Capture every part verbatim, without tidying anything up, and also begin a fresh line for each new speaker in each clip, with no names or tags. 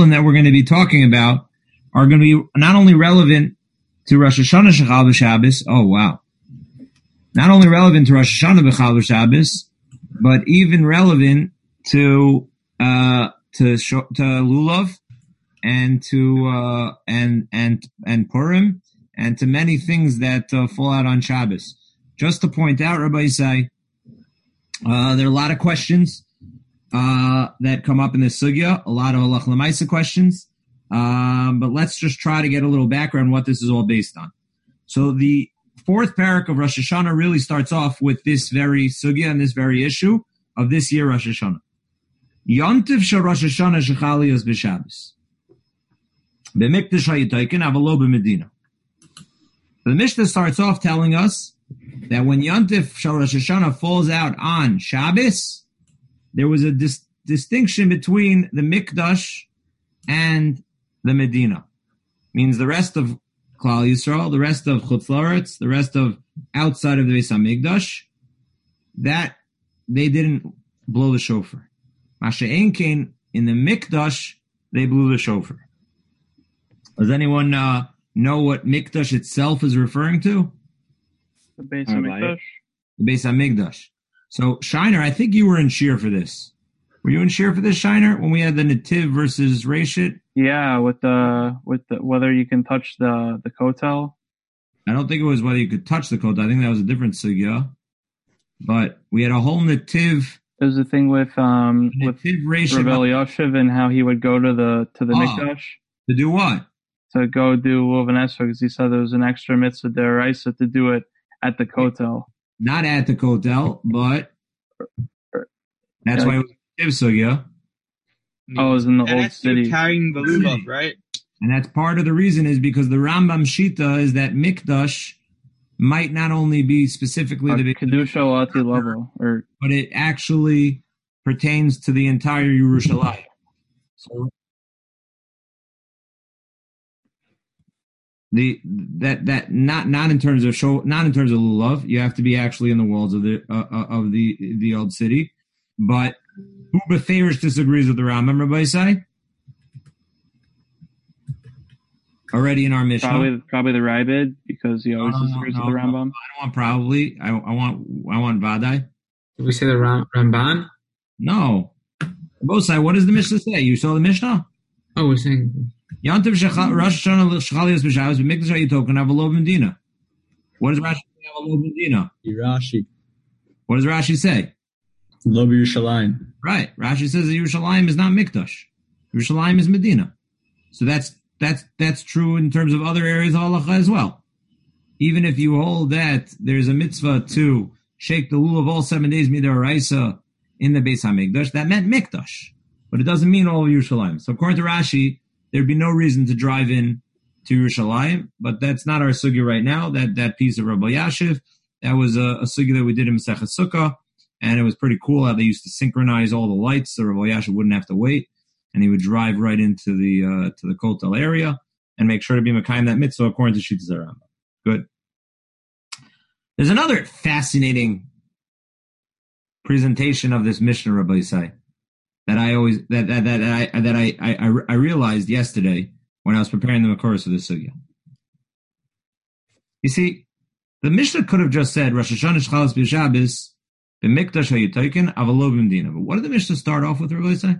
Chulin that we're going to be talking about are going to be not only relevant to Rosh Hashanah Shechal B'Shabbos. Oh, wow. Not only relevant to Rosh Hashanah B'Chal B'Shabbos, but even relevant to uh, to to Lulav and to uh, and and and Purim and to many things that uh, fall out on Shabbos. Just to point out, Rabbi Yisai, uh, there are a lot of questions uh, that come up in this sugya, a lot of halach l'maisa questions. Um, but let's just try to get a little background on what this is all based on. So the fourth parak of Rosh Hashanah really starts off with this very sugya and this very issue of this year Rosh Hashanah. Yontiv shel Rosh Hashanah shechalios b'Shabbos. B'mikdash hayitaykin avalo b'Medina. The Mishnah starts off telling us that when Yontif shel Rosh Hashanah falls out on Shabbos, there was a dis- distinction between the Mikdash and the Medina. Means the rest of Klal Yisrael, the rest of Chutz La'aretz, the rest of outside of the Beis HaMikdash, that they didn't blow the shofar. Masha Ein Kain, in the Mikdash, they blew the shofar. Does anyone uh, know what Mikdash itself is referring to?
The Beis HaMikdash.
The Beis HaMikdash. So, Shiner, I think you were in Shir for this. Were you in Shir for this, Shiner, when we had the Nativ versus Reshit?
Yeah, with the with the whether you can touch the the kotel.
I don't think it was whether you could touch the kotel. I think that was a different sugya. But we had a whole Nativ.
It was the thing with um with
Reshit
Rav Elyashiv and how he would go to the to the
oh,
Mikdash
to do what?
To go do Lulav and Esrog, because he said there was an extra mitzvah deraisa to do it at the kotel.
Not at the kotel, but that's yeah. why it was a Nativ sugya.
Oh, it was in the
and
old
that's
city.
Carrying the lulav, right?
And that's part of the reason is because the Rambam Shita is that Mikdash might not only be specifically
or
the
Kedusha Lati level, or
but it actually pertains to the entire Yerushalayim. So the that that not not in terms of show, not in terms of lulav, you have to be actually in the walls of the uh, of the the old city, but. Who Beferish disagrees with the Rambam, Rabbi Yisai? Already in our Mishnah.
Probably, probably the Rabbid, because he always
no,
disagrees
no,
with the Rambam.
No, I don't want probably. I, I want I want Vadai.
Did we say the Ram, Ramban?
No. Rabbi Yisai, what does the Mishnah say? You saw the Mishnah?
Oh, we're saying...
Yantiv Rosh Hashanah Shechalios B'Shabbos B'Mikdash HaYitoken Avalo B'Medina. What does Rashi say? Avalo B'Medina.
Rashi.
What does Rashi say?
Lo Yerushalayim.
Right. Rashi says that Yerushalayim is not Mikdash. Yerushalayim is Medina. So that's that's that's true in terms of other areas of halacha as well. Even if you hold that there's a mitzvah to shake the lulav all seven days midaraisa in the Beis HaMikdash, that meant Mikdash. But it doesn't mean all of Yerushalayim. So according to Rashi, there'd be no reason to drive in to Yerushalayim, but that's not our sugya right now. That that piece of Rabbi Yashiv, that was a, a sugya that we did in Masechet Sukkah. And it was pretty cool how they used to synchronize all the lights so Rabbi Yasha wouldn't have to wait. And he would drive right into the uh, to the Kotel area and make sure to be Mekayim that mitzvah according to Shittas Rambam. Good. There's another fascinating presentation of this Mishnah, Rabbi Yisai, that I always that that that I that I I, I realized yesterday when I was preparing the Makoros of this sugya. You see, the Mishnah could have just said Rosh Hashanah Shchalas B'Shabbos. The Mikdash HaYitoken Avalo B'Medina. But what did the Mishnah start off with, Rabbi Yisai?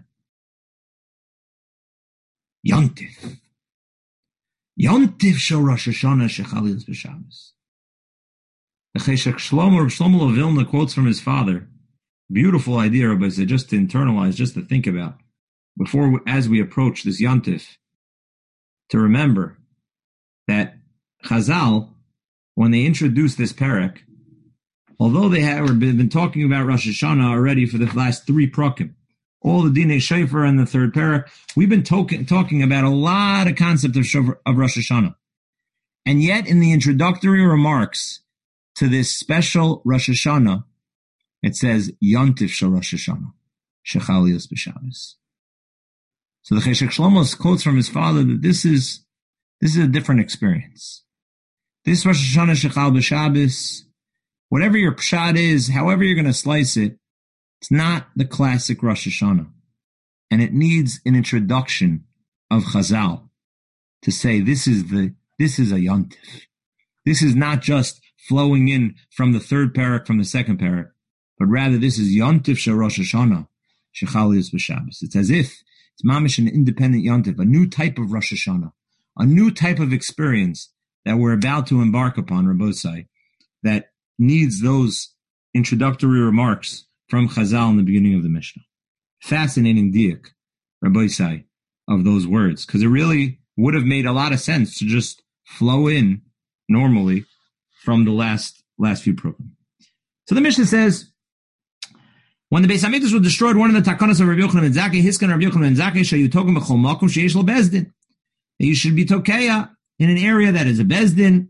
Yontif. Yontif shel Rosh Hashanah shechalios b'Shabbos. The Cheshek Shlomo, Reb Shlomo of Vilna quotes from his father. Beautiful idea, Rabbi Yisai, just to internalize, just to think about. Before, as we approach this Yontif, to remember that Chazal, when they introduced this parak, although they have been talking about Rosh Hashanah already for the last three prakim, all the Dinei Shofar and the third parak, we've been talking talking about a lot of concept of, Shofar, of Rosh Hashanah. And yet, in the introductory remarks to this special Rosh Hashanah, it says, Yontif shel Rosh Hashanah, Shechalios B'Shabbos. So the Cheshek Shlomo quotes from his father that this is this is a different experience. This Rosh Hashanah Shechal B'Shabbos, whatever your pshat is, however you're going to slice it, it's not the classic Rosh Hashanah. And it needs an introduction of Chazal to say this is the this is a yontif. This is not just flowing in from the third parak from the second parak, but rather this is yontif shel Rosh Hashanah shechalius b'Shabbos. It's as if it's mamish an independent yontif, a new type of Rosh Hashanah, a new type of experience that we're about to embark upon, Rabbosai, that needs those introductory remarks from Chazal in the beginning of the Mishnah. Fascinating diak, Rabbosai, of those words, because it really would have made a lot of sense to just flow in normally from the last last few programs. So the Mishnah says, when the Beis Hamikdash was destroyed, one of the takanas of Rabbi Yochanan ben Zakkai, Hiskan Rabbi Yochanan ben Zakkai, sheyutokim b'chol makom sheyesh lo bezdin. You should be tokeya in an area that is a bezdin.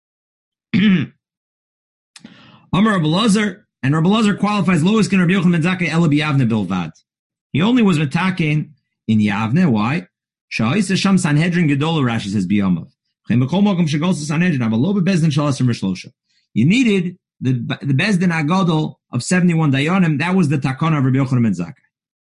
Amar Rabbi Lazar, and Rabbi Lazar qualifies lo hiskan Rabbi Yochanan ben Zakkai ela b'Yavne bilvad. He only was metaken in Yavne. Why? Sha'isa sham Sanhedrin gedol, Rashi says biyamav. You needed the the bezdin agadol of seventy-one dayanim. That was the takana of Rabbi Yochanan ben Zakkai.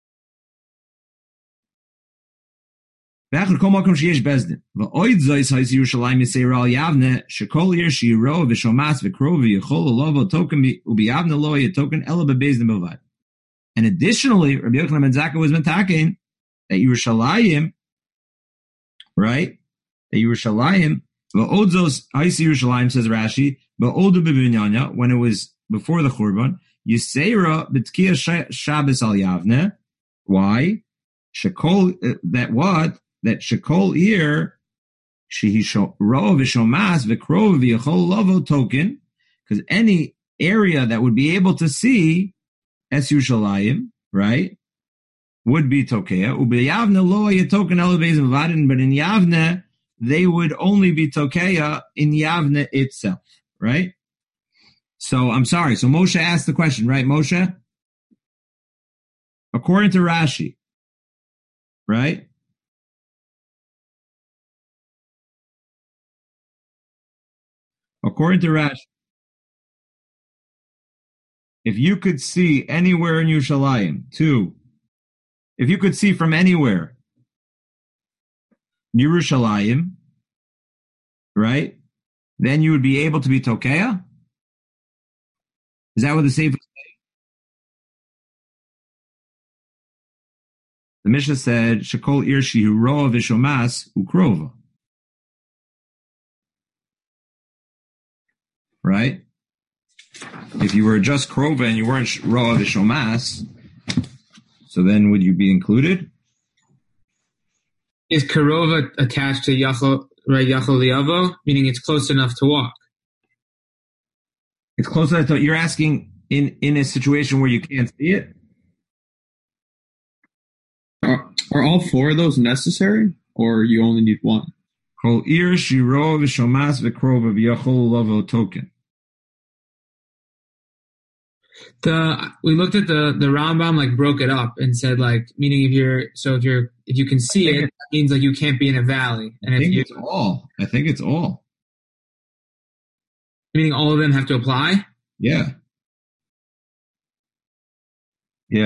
And additionally, Rabbi Yochanan ben Zakkai was metaken that Yerushalayim, right? That Yerushalayim, v'odzos haisi Yerushalayim, says Rashi, v'odu b'binyanya, when it was before the Churban, Yisera b'tkiya Shabbos al Yavne. Why? Shekol, uh, that what? That Shekol ir, shehi rov v'shomas v'krov v'yachol lovo token, because any area that would be able to see Es Yerushalayim, right, would be Tokeya. Ubeyavne lo yetoken elabezim v'vadin, but in Yavne, they would only be Tokeya in Yavne itself, right? So, I'm sorry. So Moshe asked the question, right, Moshe? According to Rashi, right? According to Rashi, if you could see anywhere in Yerushalayim, two, if you could see from anywhere, Yerushalayim, right, then you would be able to be Tokeya? Is that what the Sefer says? The Mishnah said, Shekol irshi huroa v'shomas ukrova. Right? If you were just krova and you weren't roa v'shomas, so then would you be included?
Is Karova attached to Yachol, right, Yachol Liavo, meaning it's close enough to walk?
It's close enough to, you're asking in, in a situation where you can't see it?
Are, are all four of those necessary, or you only need one?
Kol ir shiro v'shomas v'krova v'yachol lavo token.
The we looked at the the Rambam, like broke it up and said, like, meaning if you're so if you're if you can see it, that means like you can't be in a valley. And
I
if
think
you,
it's all. I think it's all.
meaning all of them have to apply.
Yeah. Yeah.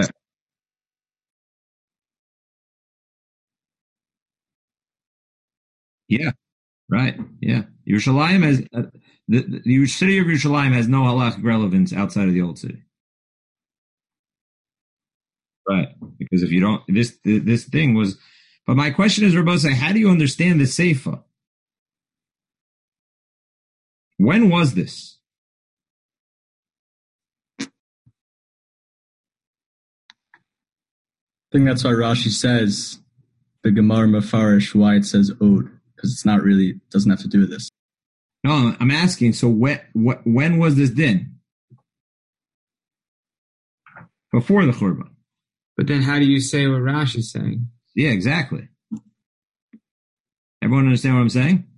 Yeah. Right. Yeah. Yerushalayim has uh, the, the, the city of Yerushalayim has no halachic relevance outside of the old city. Right. Because if you don't, this this thing was. But my question is, Rabbosai, how do you understand the Seifa? When was this?
I think that's why Rashi says the Gemara Mefarish why it says Od, because it's not really, doesn't have to do with this.
No, I'm asking, so when, when was this din? Before the Churban.
But then how do you say what Rashi's saying?
Yeah, exactly. Everyone understand what I'm saying?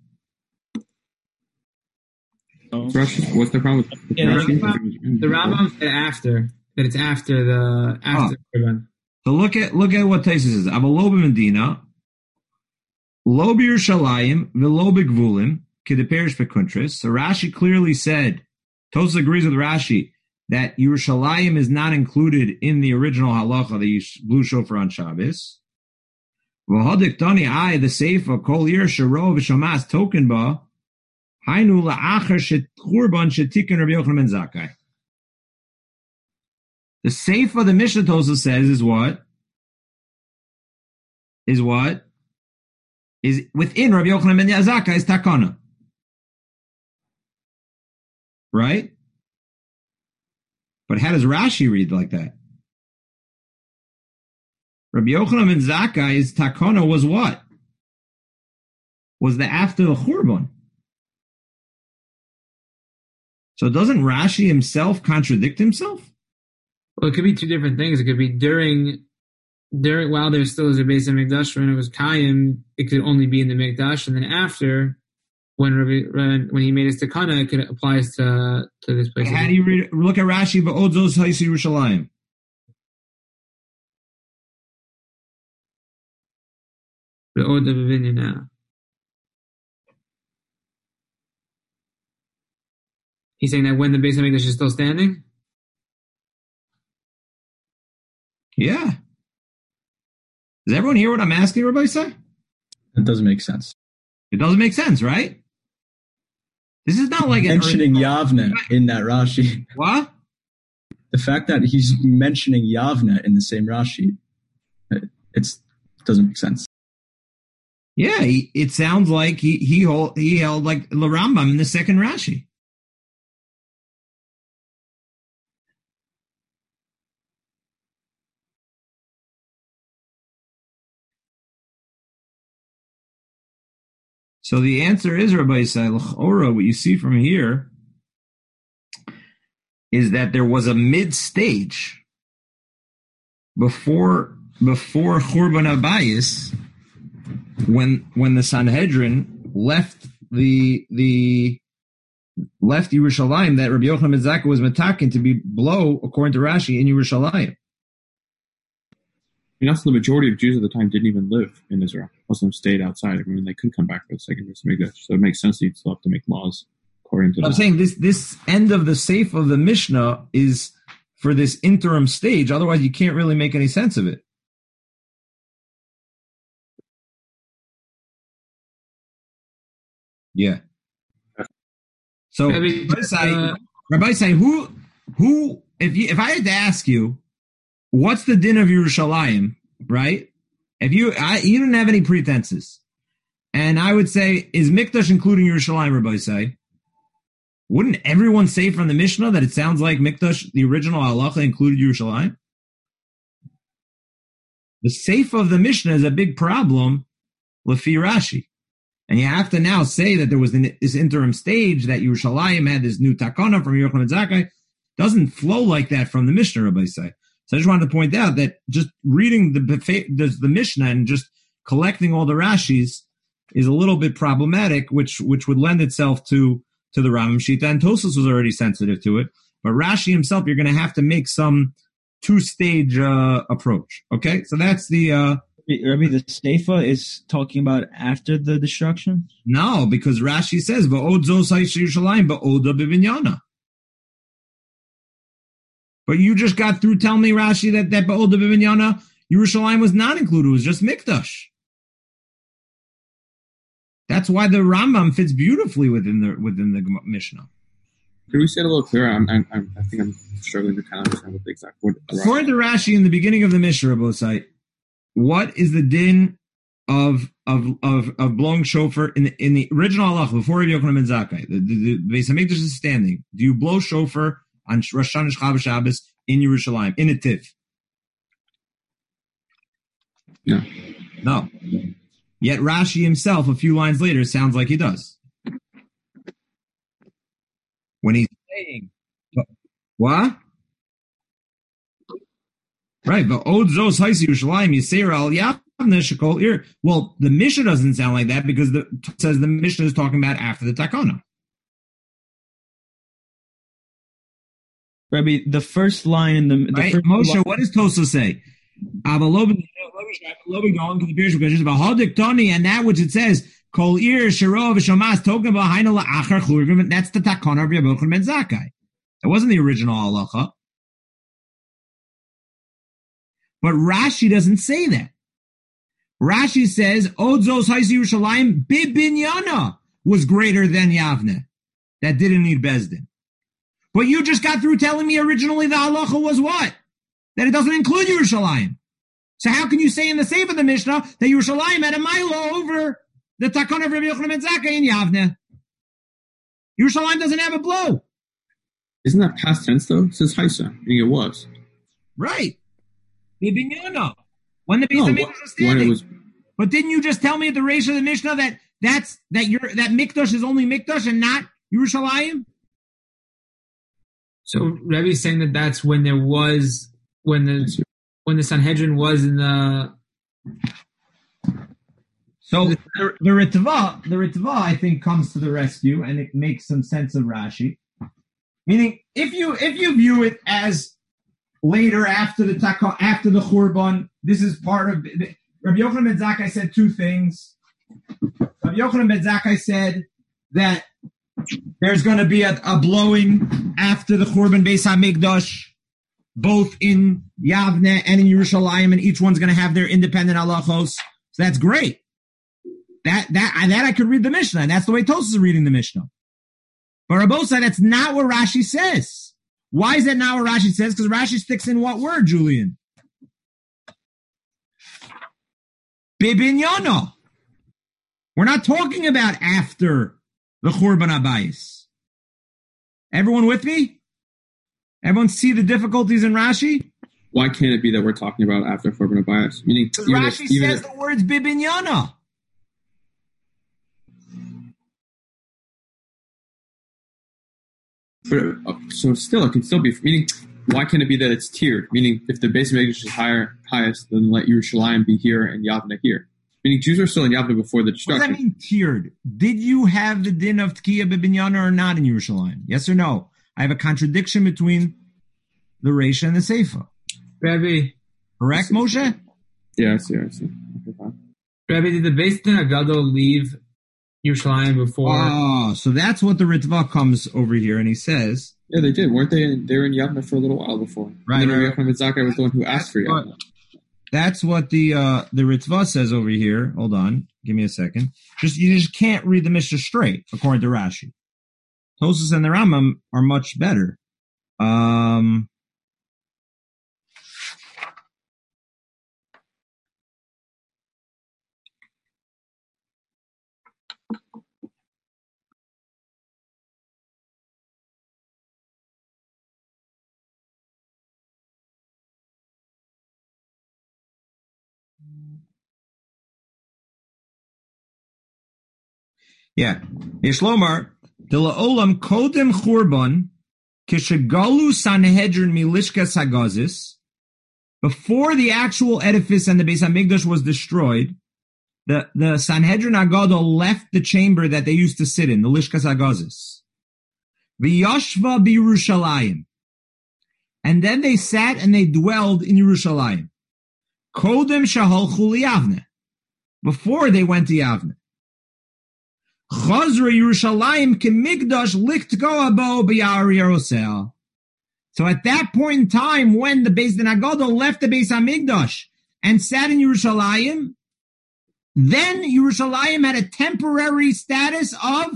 Rashi, what's the problem with
Yeah, the
Rashi?
Rambam, the Rambam said after, that it's after the, after
Oh.
the Churban.
So look at look at what Taisus says. Avalob Medina, lo b'Yerushalayim, v'lo b'Gvulim, k'deperish b'kuntris. So Rashi clearly said, Tosas agrees with Rashi, that Yerushalayim is not included in the original halacha that you blew shofar on Shabbos. V'hodik tani I the seifa kol ir sharo v'shamas token ba hainu la'acher shechurban shetikin Rabbi Yochanan ben Zakkai. The seifa the Mishnah Tosa says is what? Is what? Is within Rabbi Yochanan ben Zakkai's takana. Right? But how does Rashi read like that? Rabbi Yochanan ben Zakkai's takana was what? Was the after the Churban. So doesn't Rashi himself contradict himself?
Well, it could be two different things. It could be during, during while there still is a base of Mikdash, when it was Kayim, it could only be in the Mikdash, and then after, when Rabbi, when he made his takana, it could apply to to this place.
How do you read, look at Rashi? V'od zos ha'isi Yerushalayim.
V'od ha'vivinya now. He's saying that when the base of Mikdash is still standing.
Yeah. Does everyone hear what I'm asking everybody say?
It doesn't make sense.
It doesn't make sense, right? This is not like
mentioning
an
Yavne in that Rashi.
What?
The fact that he's mentioning Yavne in the same Rashi, it it's, doesn't make sense.
Yeah, he, it sounds like he he hold, he held like the Rambam in the second Rashi. So the answer is, Rabbi Yisai, l'chora, what you see from here is that there was a mid-stage before before Churban Abayis, when when the Sanhedrin left the the left Yerushalayim, that Rabbi Yochanan ben Zakkai was metaken to be below, according to Rashi, in Yerushalayim.
I mean, also the majority of Jews at the time didn't even live in Israel. Most of them stayed outside. I mean, they could come back for the second Beit Hamikdash. So it makes sense that you'd still have to make laws according to
I'm
that.
saying this this end of the Seif of the Mishnah is for this interim stage. Otherwise, you can't really make any sense of it. Yeah. So,
Rabbi,
Rabbi say,
uh,
Rabbi say, who, who, if you, if I had to ask you, what's the din of Yerushalayim, right? If you, I, you didn't have any pretenses, and I would say, is Mikdash including Yerushalayim, Rabbi say? Wouldn't everyone say from the Mishnah that it sounds like Mikdash, the original halacha, included Yerushalayim? The seif of the Mishnah is a big problem, Lefi Rashi. And you have to now say that there was this interim stage that Yerushalayim had this new takana from Yochanan ben Zakkai. Doesn't flow like that from the Mishnah, Rabbi say. So I just wanted to point out that just reading the, the, the Mishnah and just collecting all the Rashis is a little bit problematic, which which would lend itself to, to the Rambam Shita. And Tosfos was already sensitive to it. But Rashi himself, you're going to have to make some two-stage uh, approach. Okay? So that's the... Uh,
Rabbi, the Seifa is talking about after the destruction?
No, because Rashi says, V'od zos Yerushalayim ba'oda b'vinyana. But you just got through telling me, Rashi, that that ba'oda b'vinyana, Yerushalayim was not included. It was just Mikdash. That's why the Rambam fits beautifully within the within the Mishnah.
Can we say it a little clearer? I'm, I'm, I'm, I think I'm struggling to kind of understand what the exact word.
According to Rashi, in the beginning of the Mishnah, Rabbi Osai, what is the din of of of, of blowing shofar in the, in the original halacha before Rabbi Yochanan ben Zakkai? The, the, the Beis Hamikdash is standing. Do you blow shofar on Rosh Hashanah Shabbos Shabbos in Yerushalayim in a tiv?
No.
No. Yet Rashi himself, a few lines later, sounds like he does. When he's saying, what? Right, but Od Zos Haisi Yerushalayim Yisera Al Yavne Shekol Ir. Well, the Mishnah doesn't sound like that because the it says the Mishnah is talking about after the Takana.
Rabbi, the first line in the, the
right,
first
Moshe,
line,
what does Tosa say? And that which it says, Kol Ir Shero V'Shamas Token B'Haina La'achar Churban. That's the Takana of Rabbi Yochanan ben Zakkai. It wasn't the original halacha. But Rashi doesn't say that. Rashi says, Odzos Haisi Yerushalayim Bibinyana was greater than Yavne. That didn't need Bezdin. But you just got through telling me originally the halacha was what? That it doesn't include Yerushalayim. So how can you say in the Sefer of the Mishnah that Yerushalayim had a milo over the Takon of Rabbi Yochanan ben Zakkai in Yavne? Yerushalayim doesn't have a blow.
Isn't that past tense though? It says Haisa. Meaning it was.
Right. Bibinyana. When the Beis
No,
HaMikdash
wh-
was
when
standing.
it was.
But didn't you just tell me at the Reish of the Mishnah that that's that your that Mikdash is only Mikdash and not Yerushalayim?
So Rebbe's saying that that's when there was when the when the Sanhedrin was in the.
So the, the Ritva, the Ritva, I think, comes to the rescue, and it makes some sense of Rashi. Meaning, if you if you view it as later after the Taka, after the Churban, this is part of Rabbi Yochanan ben Zakkai said two things. Rabbi Yochanan ben Zakkai said that there's going to be a, a blowing after the Churban Beis HaMikdash, both in Yavne and in Yerushalayim, and each one's going to have their independent halachos. So that's great. That that that I could read the Mishnah, and that's the way Tosfos is reading the Mishnah. But Rabosai, that's not what Rashi says. Why is that not what Rashi says? Because Rashi sticks in what word, Julian? Bibinyana. We're not talking about after the Churban Abayis. Everyone with me? Everyone see the difficulties in Rashi?
Why can't it be that we're talking about after Churban Abayis? Meaning,
Because
even
Rashi
if, even
says
if,
the words Bibinyana.
but, uh, so still, it can still be. Meaning, why can't it be that it's tiered? Meaning, if the base of Mikdash is higher, highest, then let Yerushalayim be here and Yavne here. Meaning, Jews are still in Yavne before the
What does
destruction.
that mean, tiered? Did you have the din of Tkiya Bibinyana or not in Yerushalayim? Yes or no? I have a contradiction between the Reisha and the Seifa.
Rabbi,
Correct, Moshe?
Yeah, I see. I see. Okay, fine.
Rabbi, did the Beis Din Agadol leave Yerushalayim before?
Oh, so that's what the Ritva comes over here, and he says,
Yeah, they did, weren't they? In, they were in Yavne for a little while before.
Right,
And then
right,
Rabbi Yochanan ben Zakkai was the one who asked for
What-
Yavne.
that's what the uh, the Ritva says over here. Hold on, give me a second. Just you just can't read the Mishnah straight, according to Rashi. Tosfos and the Rambam are much better. Um, yeah, Yeshlomar de laolam kodem churban kishegalu Sanhedrin milishkas hagazis. Before the actual edifice and the Beis Hamikdash was destroyed, the, the Sanhedrin Agadol left the chamber that they used to sit in, the Lishkas Hagazis. V'yashva b'Yerushalayim. And then they sat and they dwelled in Yerushalayim. Kodem shahalchu liyavne. Before they went to Yavne. Chazra Yerushalayim kemigdash liktgo abo b'yar Yerusel. So at that point in time, when the Beis Din Agadol left the Beis Hamikdash and sat in Yerushalayim, then Yerushalayim had a temporary status of,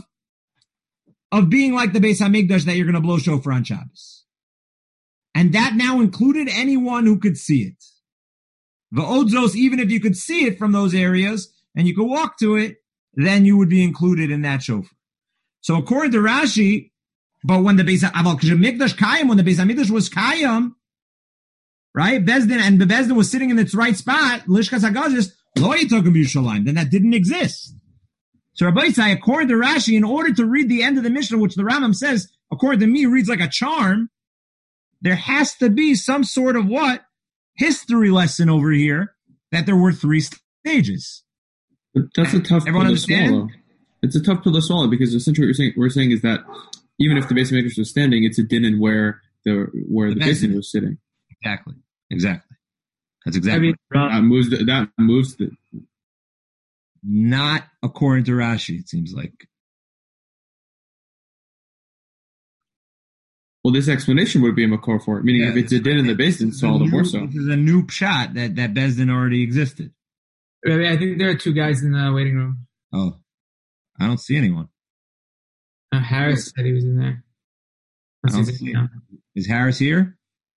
of being like the Beis Hamikdash that you're going to blow shofar on Shabbos. And that now included anyone who could see it. The Odzos, even if you could see it from those areas and you could walk to it, then you would be included in that shofar. So according to Rashi, but when the Beis Hamikdash Kayim, when the Beis Hamikdash was Kayim, right, Bezdin, and the Bezdin was sitting in its right spot, Lishkas Hagazis, Lo Yitokim Yerushalayim, then that didn't exist. So Rabbi Yitzhak, according to Rashi, in order to read the end of the Mishnah, which the Rambam says, according to me, reads like a charm, there has to be some sort of what? History lesson over here, that there were three stages.
But that's a tough
Everyone
pill to
understand?
swallow. It's a tough pill to swallow because essentially what you're saying, we're saying is that even if the Beis Hamikdash was standing, it's a din in where the where the,
The
Beis Din
Beis
was sitting.
Exactly. Exactly. That's exactly.
That moves the, that moves the,
Not according to Rashi, it seems like.
well, this explanation would be a makor for it. Meaning,
Yeah,
if it's a din in the Beis Din, so all the more so.
This is a new pshat that, that Bezdin already existed.
Rabbi, I think there are two guys in the waiting room.
Oh, I don't see anyone.
Uh, Harris said he was in there.
I don't see him. Is Harris here?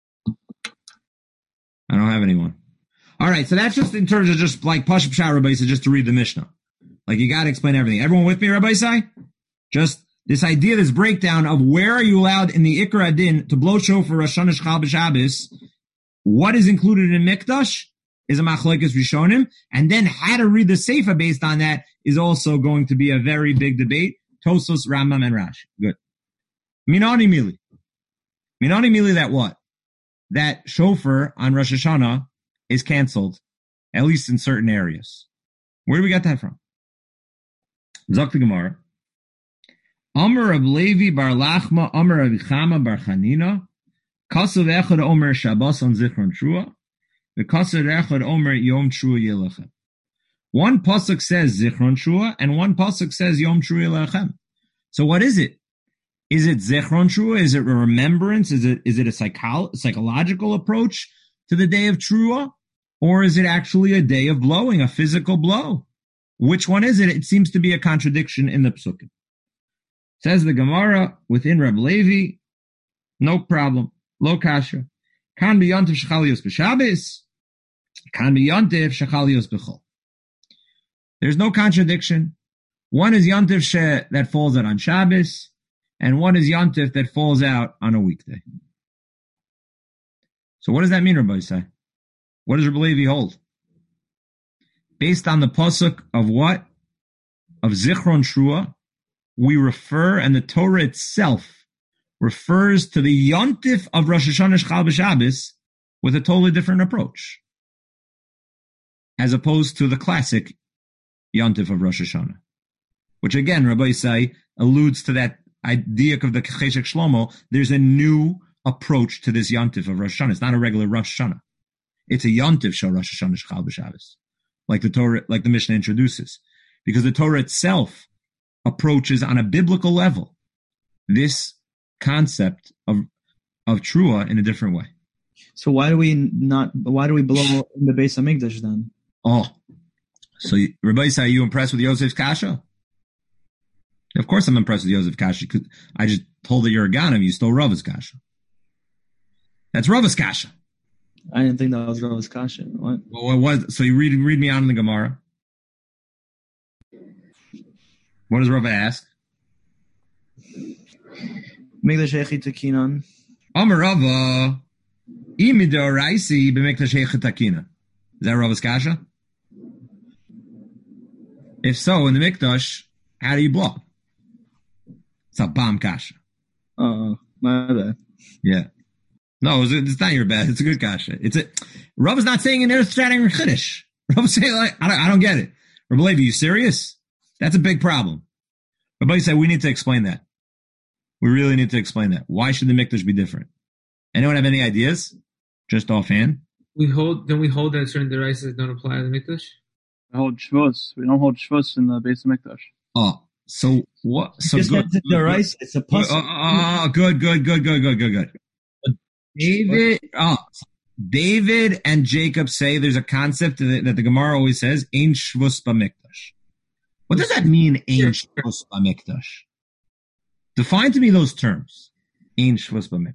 I don't have anyone. All right, so that's just in terms of just like Pashup Shah Rabbi Isai, just to read the Mishnah. Like you got to explain everything. Everyone with me, Rabbi Isai? Just this idea, this breakdown of where are you allowed in the Ikar Adin to blow shofar Rosh Hashanah Shechal B'Shabbos, what is included in Mikdash is a machlokes Rishonim, and then how to read the Seifa based on that is also going to be a very big debate. Tosos, Rambam, and Rashi. Good. Minani Mili. Minani Mili that what? That shofar on Rosh Hashanah is canceled, at least in certain areas. Where do we get that from? Zok the Gemara. Amar Rab Levi bar Lachma, Amar Rab Chama bar Chanina, Kasav Echad Omer Shabbos on Zichron Trua, the Kasav Echad Omer Yom Trua Yelachem. One pasuk says Zichron Trua, and one pasuk says Yom Trua Yelachem. So what is it? Is it Zichron Trua? Is it a remembrance? Is it is it a psycho- psychological approach to the day of Trua? Or is it actually a day of blowing, a physical blow? Which one is it? It seems to be a contradiction in the psukim. Says the Gemara within Reb Levi, no problem, lo kasha. Kan be yontif shechalios b'Shabbos, kan be yontif shechalios b'chol. There's no contradiction. One is yontif she that falls out on Shabbos, and one is yontif that falls out on a weekday. So what does that mean, Rabbi Isai? What does Reb Levi hold? Based on the pasuk of what? Of Zichron Trua, we refer, and the Torah itself refers to the yontif of Rosh Hashanah Shechal B'Shabbos with a totally different approach, as opposed to the classic yontif of Rosh Hashanah, which again, Rabbi Isai alludes to that idea of the Cheshek Shlomo. There's a new approach to this yontif of Rosh Hashanah. It's not a regular Rosh Hashanah. It's a yontif shel Rosh Hashanah Shechal B'Shabbos, like the Torah, like the Mishnah introduces, because the Torah itself approaches on a biblical level this concept of of Trua in a different way.
So why do we not? Why do we blow in the Beis Hamikdash then?
Oh, so Rabbi Isai, are you impressed with Yosef's kasha? Of course, I'm impressed with Yosef's kasha because I just told that you're a Ganav. You stole Rava's kasha. That's Rava's kasha.
I didn't think that was Rava's kasha. What?
Well, what was? So you read read me out in the Gemara. What does Rava ask?
Mikdash Echi Takinan.
Amar Rava, Imidor Raisi b'Mikdash Echi Takina. Is that Rava's kasha? If so, in the Mikdash, how do you blow? It's a bomb kasha.
Oh, my bad.
Yeah. No, it's, it's not your bad. It's a good kasha. It's a Rava's not saying in Eretz Strating Chiddush. Rava's saying like I don't, I don't get it. Rabbi Levi, you serious? That's a big problem. Rabbi said we need to explain that. We really need to explain that. Why should the Mikdash be different? Anyone have any ideas? Just offhand?
We hold, don't we hold that certain deraisas don't apply to the Mikdash?
We hold Shavuos. We don't hold Shavuos in the Beis Hamikdash.
Oh, so what? So
Just
good.
the deraisa. It's a pasuk.
Oh, oh, oh, good, good, good, good, good, good, good. David, oh, David and Jacob say there's a concept that, that the Gemara always says, Ein Shvus B'Mikdash. What does that mean, Ein Shvus B'Mikdash? Define to me those terms. Ein Shvus B'Mikdash.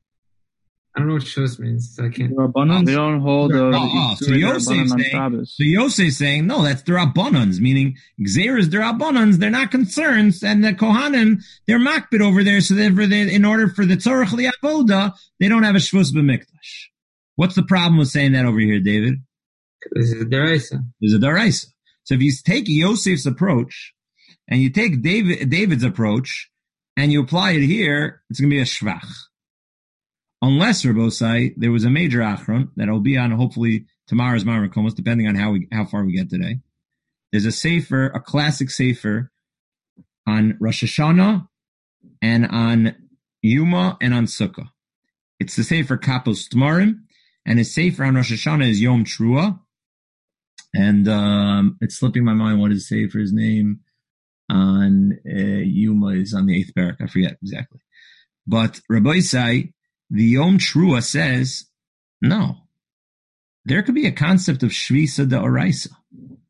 I don't know what Shvus means, so I can't.
Rabbanans?
They don't hold the.
Oh, oh, so Yosef's saying, so Yosef's saying, no, that's D'Rabbanans, meaning Xeris D'Rabbanans, they're not concerned, and the Kohanim, they're makbid over there, so therefore, they, in order for the Tzorach Li'avoda, they don't have a Shvus B'Mikdash. What's the problem with saying that over here, David?
This is a deraisa.
There's a deraisa. So if you take Yosef's approach, and you take David, David's approach, and you apply it here, it's going to be a shvach. Unless, Rabosai, there was a major achron that will be on hopefully tomorrow's Ma'amar Komos, depending on how we how far we get today. There's a sefer, a classic sefer on Rosh Hashanah and on Yuma and on Sukkah. It's the sefer Kapos Tmarim, and his sefer on Rosh Hashanah is Yom Trua. And um, it's slipping my mind what his sefer's name on uh, Yuma is on the eighth parak. I forget exactly. But Rabbi Isai, the Yom Trua says, no, there could be a concept of Shvisa D'Oraisa.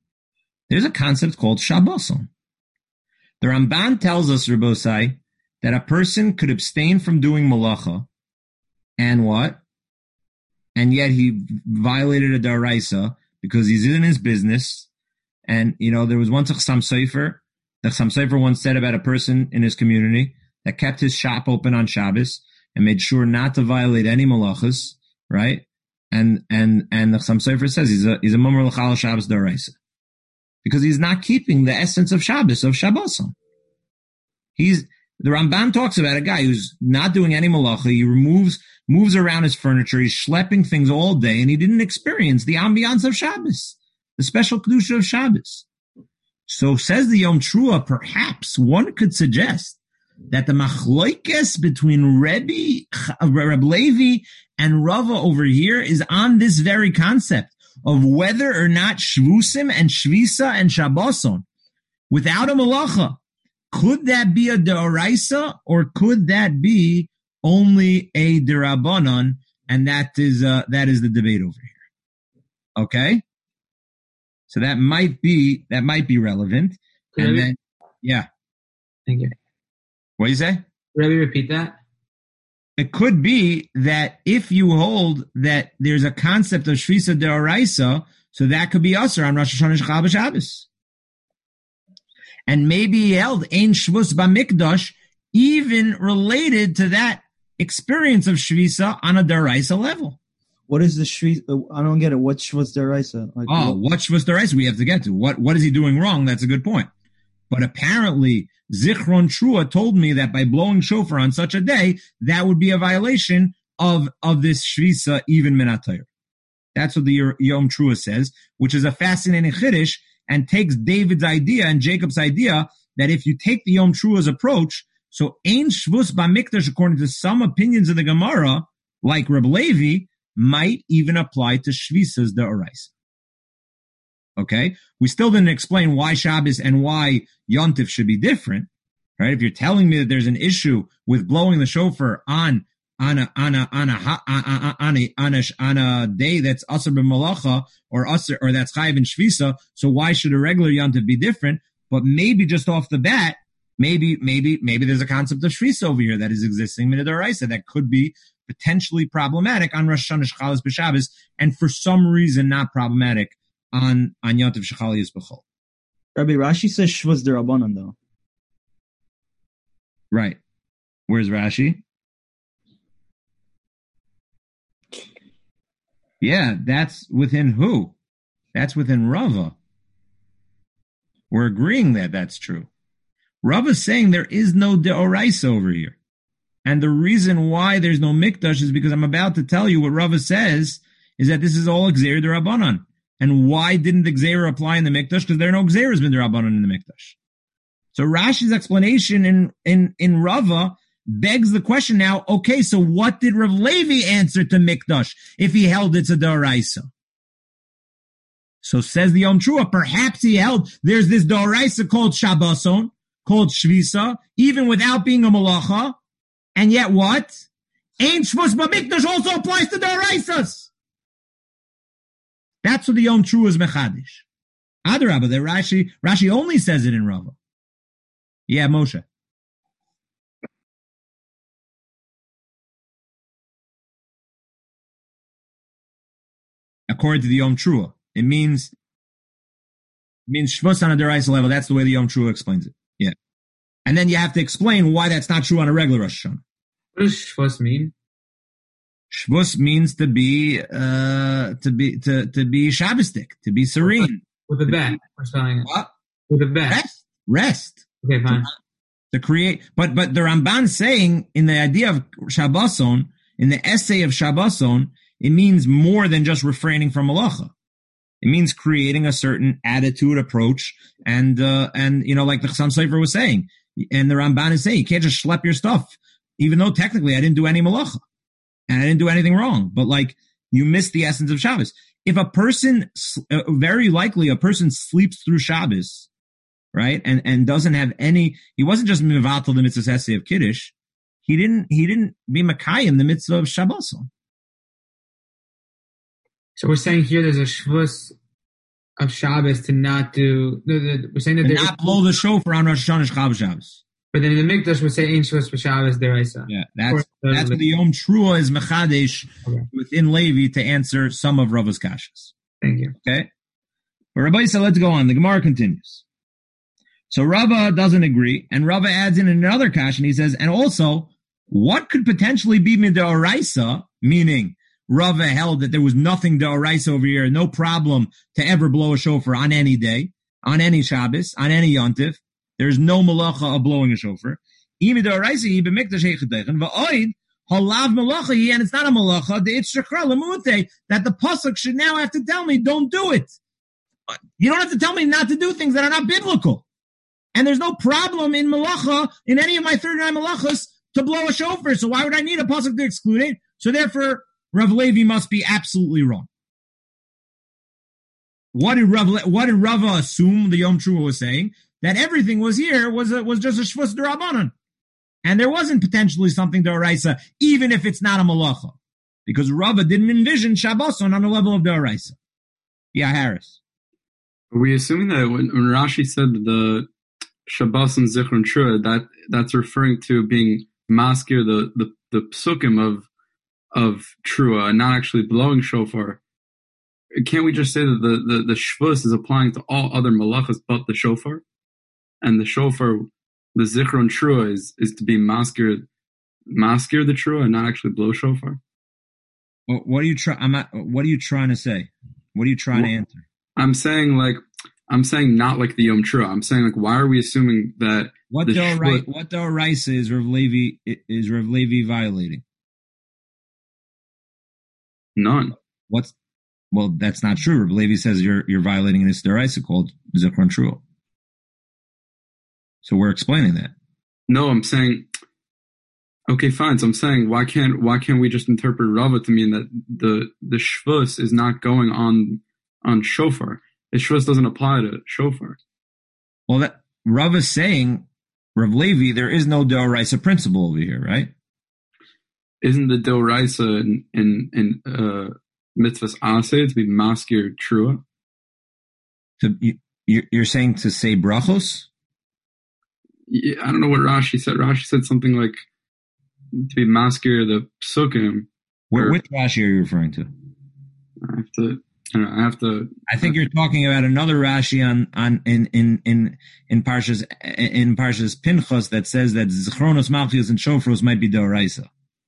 There's a concept called Shabboson. The Ramban tells us, Rebosai, that a person could abstain from doing malacha, and what? And yet he violated a daraisa because he's in his business. And, you know, there was once a Chassam Sofer. The Chassam Sofer once said about a person in his community that kept his shop open on Shabbos and made sure not to violate any malachas, right? And and and the Chassam Sofer says he's a he's a Momer L'chal Shabbos daraisa because he's not keeping the essence of Shabbos, of Shabboson. He's the Ramban talks about a guy who's not doing any malacha. He removes moves around his furniture. He's schlepping things all day, and he didn't experience the ambiance of Shabbos, the special kedusha of Shabbos. So says the Yom Trua, perhaps one could suggest that the machloikes between Rebbe, Reb Levi and Rava over here is on this very concept of whether or not Shvusim and Shvisa and Shabboson, without a malacha, could that be a deoraisa or could that be only a derabanan? And that is uh, that is the debate over here. Okay, so that might be that might be relevant.
Can
and
I-
then, yeah,
Thank you.
what do you say?
Let me repeat that.
It could be that if you hold that there's a concept of Shvisa deoraisa, so that could be usher on Rosh Hashanah Shechal B'Shabbos. And maybe he held Ein Shvus B'Mikdash, even related to that experience of Shvisa on a deoraisa level.
What is the shvi? I don't get it. What's Shvus deraisa? Like,
Oh, what Shvus deoraisa we have to get to? What What is he doing wrong? That's a good point. But apparently, Zichron Trua told me that by blowing shofar on such a day, that would be a violation of, of this Shvisa, even Minatayr. That's what the Yom Trua says, which is a fascinating chiddush and takes David's idea and Jacob's idea that if you take the Yom Trua's approach, so Ein Shvus B'Mikdash, according to some opinions of the Gemara, like Reb Levi, might even apply to Shvisas De'oraisa. Okay? We still didn't explain why Shabbos and why Yontif should be different, right? If you're telling me that there's an issue with blowing the shofar on on a on a on a on a on a, on a, on a day that's Asr b'Malacha or Asr or that's Chayiv and Shvisa, so why should a regular Yontif be different? But maybe just off the bat, maybe maybe maybe there's a concept of Shvisa over here that is existing in the Doraisa that could be potentially problematic on Rosh Hashanah Shechalis B'Shabbos, and for some reason not problematic on on Yontif Shechalis B'Chol.
Rabbi Rashi says Shvus derabanan though.
Right. Where's Rashi? Yeah, that's within who? That's within Rava. We're agreeing that that's true. Rava's saying there is no deoraisa over here. And the reason why there's no mikdash is because I'm about to tell you what Rava says is that this is all Gzeir D'Rabbanan. And why didn't the Gzeir apply in the mikdash? Because there are no Gzeiras bin D'Rabbanan in the mikdash. So Rashi's explanation in, in, in Rava begs the question now, okay, so what did Rav Levi answer to mikdash if he held it's a deoraisa? So says the Yom Trua, perhaps he held there's this deoraisa called Shabboson, called Shvisa, even without being a malacha. And yet what? Ein Shvus B'Mikdash also applies to deoraisas. That's what the Yom Trua is mechadish. Adarabba, the Rashi, Rashi only says it in Rava. Yeah, Moshe. According to the Yom Trua, it means it means Shvus on a deraisa level. That's the way the Yom Trua explains it. Yeah, and then you have to explain why that's not true on a regular Rosh Hashanah.
What does Shvus mean?
Shvus means to be uh, to be to to be Shabbosdik, to be serene,
With a bet. We're spelling it.
what?
With a bet.
Rest, rest.
Okay, fine.
To create, but but the Ramban saying in the idea of Shabboson, in the essay of Shabboson, it means more than just refraining from malacha. It means creating a certain attitude, approach, and uh, and you know, like the Chassam Sofer was saying, and the Ramban is saying, you can't just schlep your stuff, even though technically I didn't do any malacha and I didn't do anything wrong, but like you missed the essence of Shabbos. If a person, uh, very likely a person sleeps through Shabbos, right, and and doesn't have any, he wasn't just mivatal the mitzvah essay of Kiddush, he didn't he didn't be makayim the mitzvah of Shabboson.
So we're saying here there's a Shvus of Shabbos to not do. No, the, we're saying that
To
there
not blow the shofar on Rosh Hashanah Chab Shabbos.
but then in the Mikdash we say Ein Shabbos Shabbos Deraisa.
Yeah, that's that's what the Yom Trua is Mechadesh
Okay.
within Levi to answer some of Rava's kashas.
Thank you.
Okay? But Rabbi said, let's go on. The Gemara continues. So Rava doesn't agree, and Rava adds in another kash, and he says, and also, what could potentially be midoraisa, meaning Rava held that there was nothing doraisa over here, no problem to ever blow a shofar on any day, on any Shabbos, on any yontif. There's no malacha of blowing a shofar. Imi doraisa hi b'mikdash heichadeichen, v'oid halav malacha hi, and it's not a malacha, the itzchakra lemute, that the pasuk should now have to tell me, don't do it. You don't have to tell me not to do things that are not biblical. And there's no problem in malacha, in any of my thirty-nine malachas, to blow a shofar. So why would I need a pasuk to exclude it? So therefore, Rav Levi must be absolutely wrong. What did Rav, what did Rava assume the Yom Trua was saying? That everything was here was a, was just a shvus d'Rabbanan. And there wasn't potentially something d'Oraisa, even if it's not a malacha. Because Rava didn't envision Shabboson on the level of d'Oraisa. Yeah, Harris.
Are we assuming that when, when Rashi said the Shabbos and Zichron Trua, that that's referring to being maskir, the, the, the psukim of of Trua, and not actually blowing shofar? Can't we just say that the, the, the shvus is applying to all other malachas but the shofar? And the shofar, the Zichron Trua, is, is to be maskir, maskir the Trua and not actually blow shofar?
Well, what are you try? I'm not, what are you trying to say? What are you trying
well,
to answer?
I'm saying like, I'm saying not like the Yom Trua. I'm saying like, why are we assuming that
what
the
the right,
shvus,
what the Raisa is Rav Levi is Rav Levi violating?
None.
What's well, that's not true. Rav Levi says you're you're violating an Raisa called Zichron Trua. So we're explaining that.
No, I'm saying. Okay, fine. So I'm saying why can't why can't we just interpret Rava to mean that the the shvus is not going on on shofar? The shvus doesn't apply to shofar.
Well, that Rav is saying, Rav Levi, there is no Doraisa principle over here, right?
Isn't the Doraisa in in, in uh, mitzvahs aseh to be maskir trua?
To, you, you're saying to say brachos?
Yeah, I don't know what Rashi said. Rashi said something like to be maskir the psukim.
Where, which Rashi are you referring to?
I have to. I, don't know, I have to.
I think you're talking about another Rashi on on in in in in Parshas in Parshas Pinchas that says that Zichronos Malchus and Shofros might be Doraisa.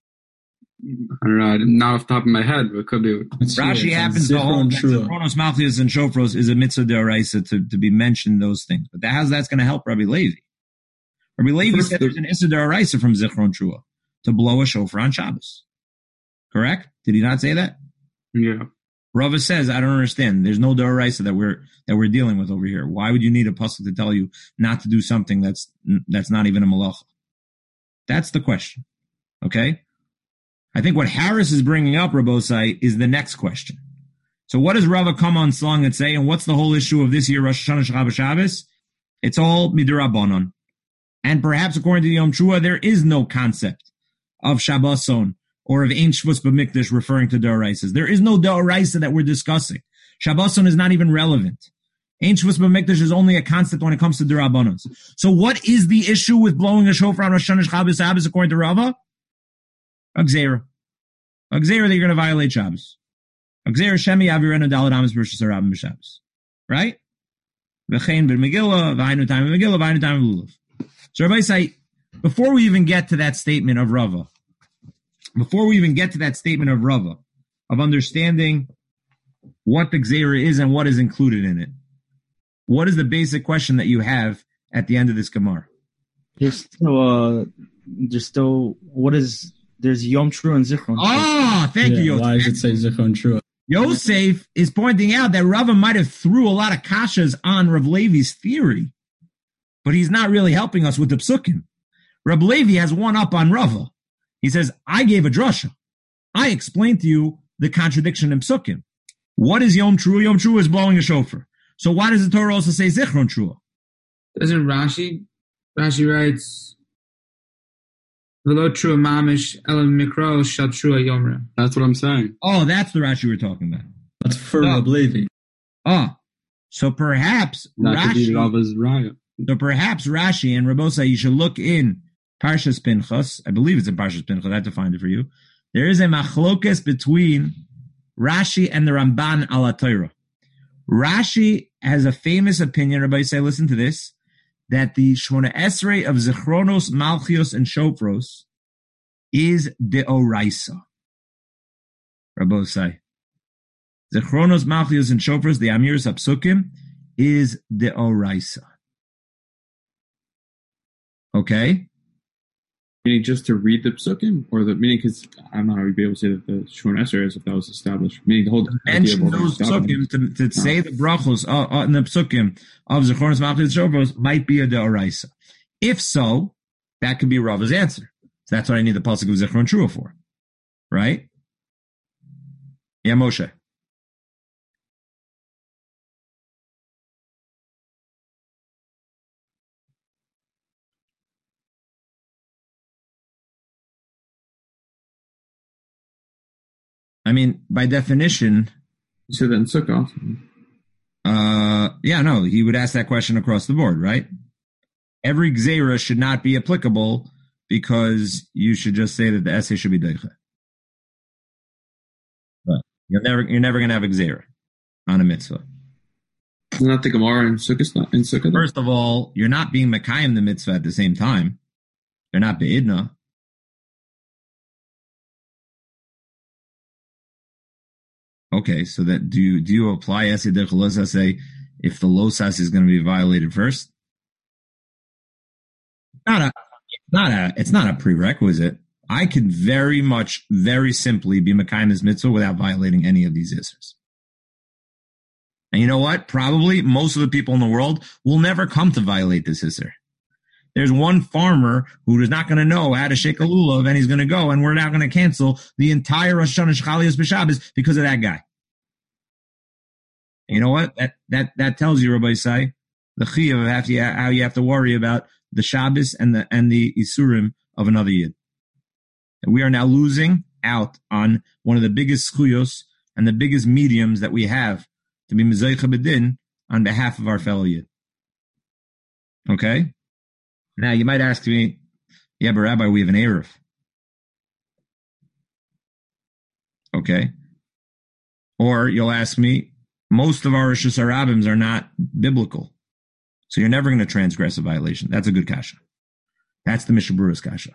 I don't know. Not off the top of my head, but it could be.
It's
Rashi
true.
happens to hold that Zichronos Malchus and Shofros is a mitzvah Doraisa to to be mentioned those things. But that, how's that's going to help Rabbi Levi? Rabbi Levi said there's an Issa Doraisa from Zichron Trua to blow a shofar on Shabbos. Correct? Did he not say that?
Yeah.
Rava says, I don't understand. There's no Doraisa that we're that we're dealing with over here. Why would you need a pasuk to tell you not to do something that's that's not even a malacha? That's the question. Okay? I think what Harris is bringing up, Rabosai, is the next question. So what does Rava come on slung and say, and what's the whole issue of this year, Rosh Hashanah Shechab Shabbos? It's all midirabanan. And perhaps according to the Yom Trua, there is no concept of Shabboson or of Ein Shvus B'Mikdash referring to Doraisas. There is no Doraisa that we're discussing. Shabboson is not even relevant. Ein Shvus B'Mikdash is only a concept when it comes to Durabanos. So what is the issue with blowing a shofar on Rosh Hashanah Shabbos Shabbos according to Rava? A Gzeira. A Gzeira that you're going to violate Shabbos. A Gzeira Shemi Avirenu Dalad Amos versus Rabbim B'Shabbos. Right? V'chein B'Megillah, V'hainu Time B'Megillah, V'hainu Time B'Lulav. So Rabbi say, before we even get to that statement of Rava, before we even get to that statement of Rava, of understanding what the Gzeira is and what is included in it, what is the basic question that you have at the end of this Gemara?
There's still, uh, there's still, what is, there's Yom Trua and Zichron.
Ah, oh, thank
yeah,
you, Yosef.
Why does it say Zichron Trua?
Yosef is pointing out that Rava might have threw a lot of kashas on Rav Levi's theory, but he's not really helping us with the psukim. Rav Levi has one up on Rava. He says, I gave a drasha. I explained to you the contradiction in psukim. What is Yom Trua? Yom Trua is blowing a shofar. So why does the Torah also say Zichron Trua?
Doesn't Rashi? Rashi writes, "V'lo Trua mamish elam mikro shal Trua yomra."
That's what I'm saying.
Oh, that's the Rashi we're talking about.
That's for
No.
Rab Levi.
Ah, So perhaps
That could be
Rashi,
Rava's raya.
so perhaps Rashi and Rabosa, you should look in Parshas Pinchas. I believe it's in Parshas Pinchas. I have to find it for you. There is a machlokes between Rashi and the Ramban ala Torah. Rashi has a famous opinion. Everybody say, listen to this, that the Shmona Esrei of Zichronos, Malchios, and Shofros is deoraisa. Rabbosai. Zichronos, Malchios, and Shofros, the Amiris Apsukim, is deoraisa. Okay?
Meaning just to read the psukim, or the meaning because I don't know how we'd be able to say that the Shmona Esrei is if that was established. Meaning the whole idea
Mention
of all
those
those
psukim to, to say the brachos uh, uh, in the psukim of Zichronos, Malchios, and Shofros might be a deoraisa. If so, that could be Rava's answer. So that's what I need the pasuk of Zichron Trua for, right? Yeah, Moshe. I mean, by definition,
You said that in Sukkot.
uh, yeah, no, he would ask that question across the board, right? Every gzeira should not be applicable because you should just say that the essay should be deicha. But you're never, you're never going to have a gzeira on a mitzvah.
Isn't that the Gemara in Sukkot? In Sukkot?
First of all, you're not being mekayim the mitzvah at the same time. You're not be'idna. Okay, so that do you do you apply essay derech losas say if the losas is going to be violated first? Not a, not a, it's not a prerequisite. I can very much, very simply be mekayim this mitzvah without violating any of these issues. And you know what? Probably most of the people in the world will never come to violate this issur. There's one farmer who is not going to know how to shake a lulav, and he's going to go, and we're now going to cancel the entire Rosh Hashanah Shechalios B'Shabbos because of that guy. And you know what? That that that tells you, Rabbi Say, the chiyuv of how you have to worry about the Shabbos and the and the isurim of another yid. And we are now losing out on one of the biggest schuyos and the biggest mediums that we have to be mezaicha b'din on behalf of our fellow yid. Okay. Now, you might ask me, yeah, but Rabbi, we have an Erev. Okay. Or you'll ask me, most of our Rosh Hashanahs are not biblical. So you're never going to transgress a violation. That's a good kasha. That's the Mishaburas kasha.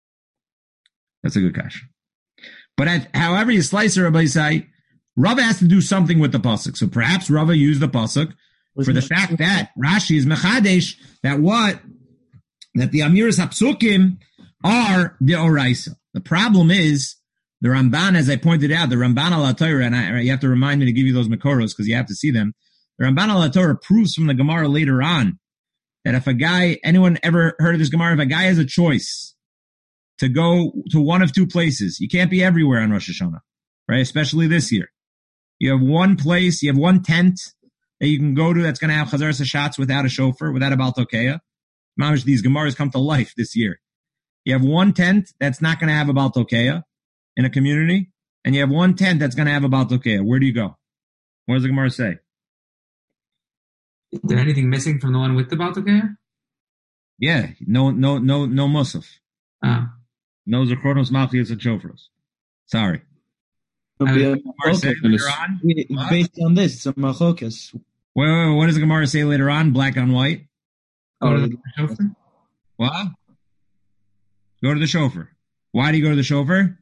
That's a good kasha. But at, however you slice it, Rabbi say, Rava has to do something with the pasuk. So perhaps Rava used the pasuk for the fact that Rashi is mechadesh, that what? That the Amiras HaPsukim are the Oraisa. The problem is, the Ramban, as I pointed out, the Ramban al Torah, and I, you have to remind me to give you those Makoros because you have to see them. The Ramban al Torah proves from the Gemara later on that if a guy, anyone ever heard of this Gemara, if a guy has a choice to go to one of two places, you can't be everywhere on Rosh Hashanah, right? Especially this year. You have one place, you have one tent that you can go to that's going to have Chazar Sashatz without a shofar, without a Baal Tokeya. Mamish, these Gemaras come to life this year. You have one tent that's not going to have a Baal Tokeya in a community, and you have one tent that's going to have a Baal Tokeya. Where do you go? What does the Gemara say?
Is there anything missing from the one with the Baal Tokeya?
Yeah, no, no, no, no Musaf.
Ah.
No Zechronos, Malchios, and Shofros. Sorry.
It'll be a
Gemara say
machlokas.
later on? What?
Based on this, it's a machlokas.
Wait, wait, wait, what does the Gemara say later on? Black on white?
Go to the shofar?
What? Go to the shofar. Why do you go to the shofar?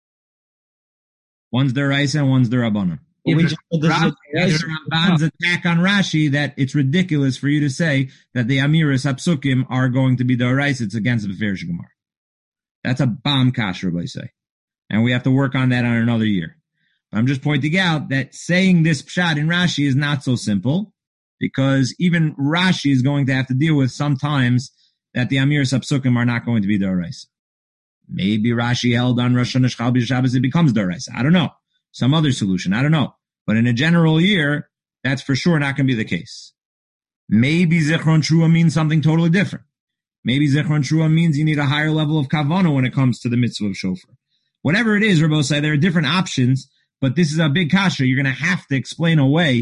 One's the Raisa and one's the Rabbanon.
Well, we just said this is a-
It's Ramban's attack on Rashi that it's ridiculous for you to say that the Amiras HaPsukim are going to be the Raisa. It's against the Beferish Gemara. That's a bomb kasher, I say. And we have to work on that on another year. I'm just pointing out that saying this pshat in Rashi is not so simple, because even Rashi is going to have to deal with sometimes that the Amiras HaPsukim are not going to be the Raisa. Maybe Rashi held on Rosh Hashanah Shechal B'Shabbos, it becomes the Raisa. I don't know. Some other solution. I don't know. But in a general year, that's for sure not going to be the case. Maybe Zichron Trua means something totally different. Maybe Zichron Trua means you need a higher level of kavana when it comes to the mitzvah of shofar. Whatever it is, Rabbi say, there are different options, but this is a big kasha. You're going to have to explain away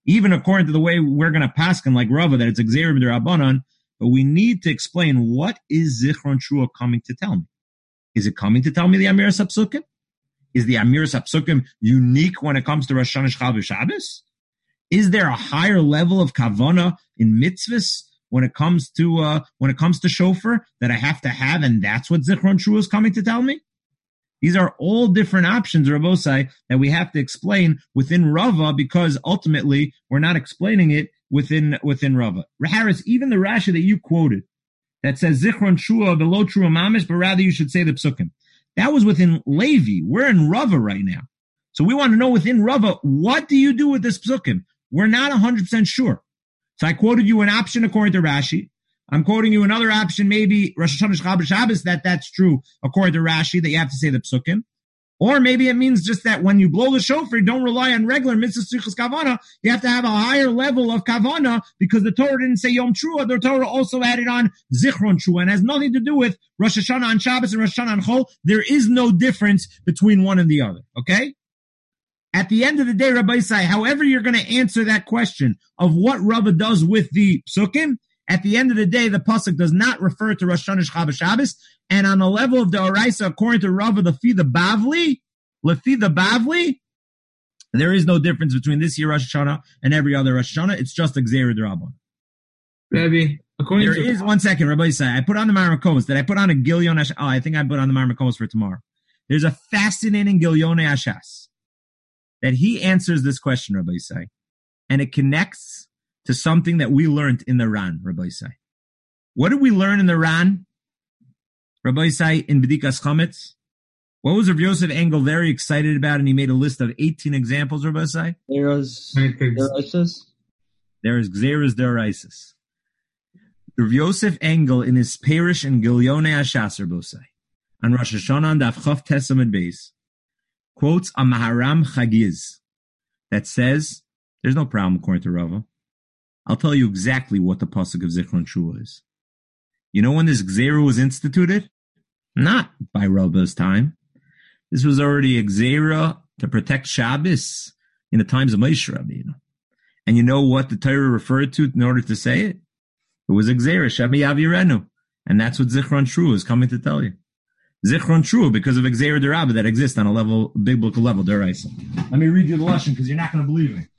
even according to the way we're going to paskin like Rava, that it's Gzeira b'Derabanan, but we need to explain what is Zichron Trua coming to tell me. Is it coming to tell me the Amiras HaPsukim? Is the Amiras HaPsukim unique when it comes to Rosh Hashanah, Shchal, Shabbos? Is there a higher level of kavana in mitzvahs when it comes to uh, when it comes to shofar that I have to have, and that's what Zichron Trua is coming to tell me? These are all different options, Rabosai, that we have to explain within Rava, because ultimately we're not explaining it within within Rava. Harris, even the Rashi that you quoted that says Zichron Trua below Trua Mamish, but rather you should say the Psukim. That was within Levi. We're in Rava right now. So we want to know within Rava, what do you do with this Psukim? We're not one hundred percent sure. So I quoted you an option according to Rashi. I'm quoting you another option, maybe Rosh Hashanah, Shchal, Shabbos, that that's true according to Rashi, that you have to say the Psukim. Or maybe it means just that when you blow the shofar, don't rely on regular mitzvah tzrichas kavana. You have to have a higher level of kavana, because the Torah didn't say Yom Trua. The Torah also added on Zichron Trua, and has nothing to do with Rosh Hashanah on Shabbos and Rosh Hashanah on Chol. There is no difference between one and the other. Okay? At the end of the day, Rabbi Isai, however you're going to answer that question of what Rava does with the Psukim, at the end of the day, the pasuk does not refer to Rosh Hashanah, Shchal, Shabbos, and on the level of the Oraisa, according to Rava, the Fi the Bavli, Lefi the Bavli, there is no difference between this year Rosh Hashanah and every other Rosh Hashanah. It's just a Gzeira D'Rabbanan.
Rabbi, according
there
to
is one second, Rabbi Isai. I put on the Marmakomos. Did I put on a Gilyon Ash? Oh, I think I put on the Marmakomos for tomorrow. There's a fascinating Gilyon Ashas that he answers this question, Rabbi Isai, and it connects to something that we learned in the Ran, Rabbi Isai. What did we learn in the Ran, Rabbi Isai, in B'dikas Chametz? What was Rav Yosef Engel very excited about, and he made a list of eighteen examples, Rabbi Isai?
There's Deraisis.
There is Gzeras Deraisis. Rav Yosef Engel, in his Perish and Gilyonei Ashas, Rabbi Isai, on Rosh Hashanah and Daf Chav Tesamid Beis, quotes a Maharam Chagiz that says, there's no problem according to Rava. I'll tell you exactly what the pasuk of Zichron Trua is. You know when this Gzeira was instituted? Not by Rava's time. This was already a Gzeira to protect Shabbos in the times of Moshe Rabbeinu. And you know what the Torah referred to in order to say it? It was a Gzeira, Shemi Yavirenu. And that's what Zichron Trua is coming to tell you. Zichron Trua, because of Gzeira D'Rabba that exists on a level, biblical level, D'Oraisa. Let me read you the lesson, because you're not going to believe me.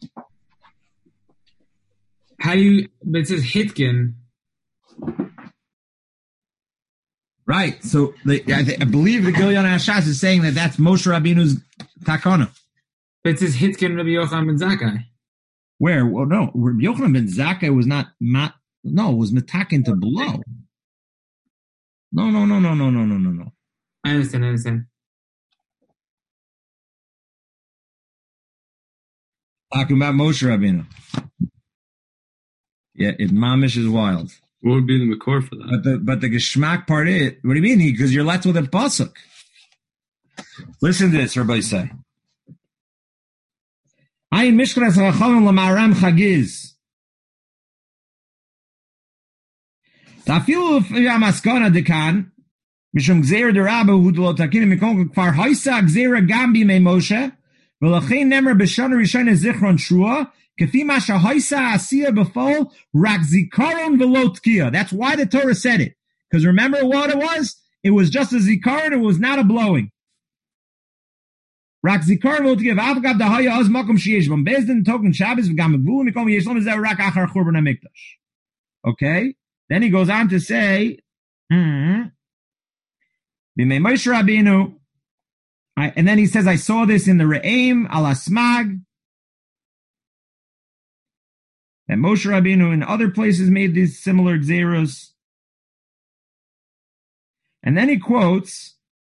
How do you, but it says Hitkin.
Right. So the, I, th- I believe the Gilyon Ashas is saying that that's Moshe Rabbeinu's takana.
But it says Hitkin Rabbi Yochanan ben Zakkai.
Where? Well, no. Rabbi Yochanan ben Zakkai was not, mat, no, it was metakin to blow. No, no, no, no, no, no, no, no, no.
I understand, I understand.
Talking about Moshe Rabbeinu. Yeah, it mamish is wild.
What would be the makor for that?
But the but the geschmack part is, what do you mean? Because you're left with a pasuk. Listen to this, Rabbi say. Ayin mishkras rachamim lamaram chagiz. Tafilu yamaskana dekan mishum gzeir derabba hu lo takin mikon kfar haisa gzeira gambi me Moshe v'lachein nemer b'shana rishana zichron shua. That's why the Torah said it. Because remember what it was? It was just a zikaron, it was not a blowing. Okay? Then he goes on to say, hmm, and then he says, I saw this in the Re'im, al Asmag, that Moshe Rabbeinu in other places made these similar gzeros. And then he quotes,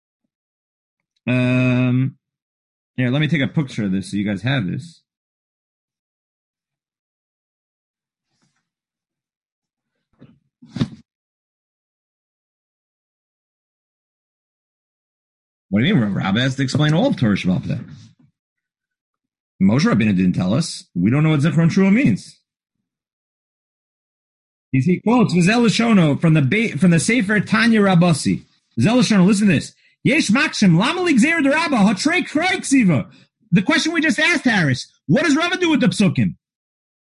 um, here, let me take a picture of this so you guys have this. What do you mean? Rabbi has to explain all of Torah Shabbat that. Moshe Rabbeinu didn't tell us. We don't know what Zichron Trua means. He quotes Vizel from the from the Sefer Tanya Rabasi. Vizel listen to this. Yesh Makshim Lamali Gzeir D'Rabba Hatrei Kraik Siva. The question we just asked, Harris, what does Rava do with the psukim?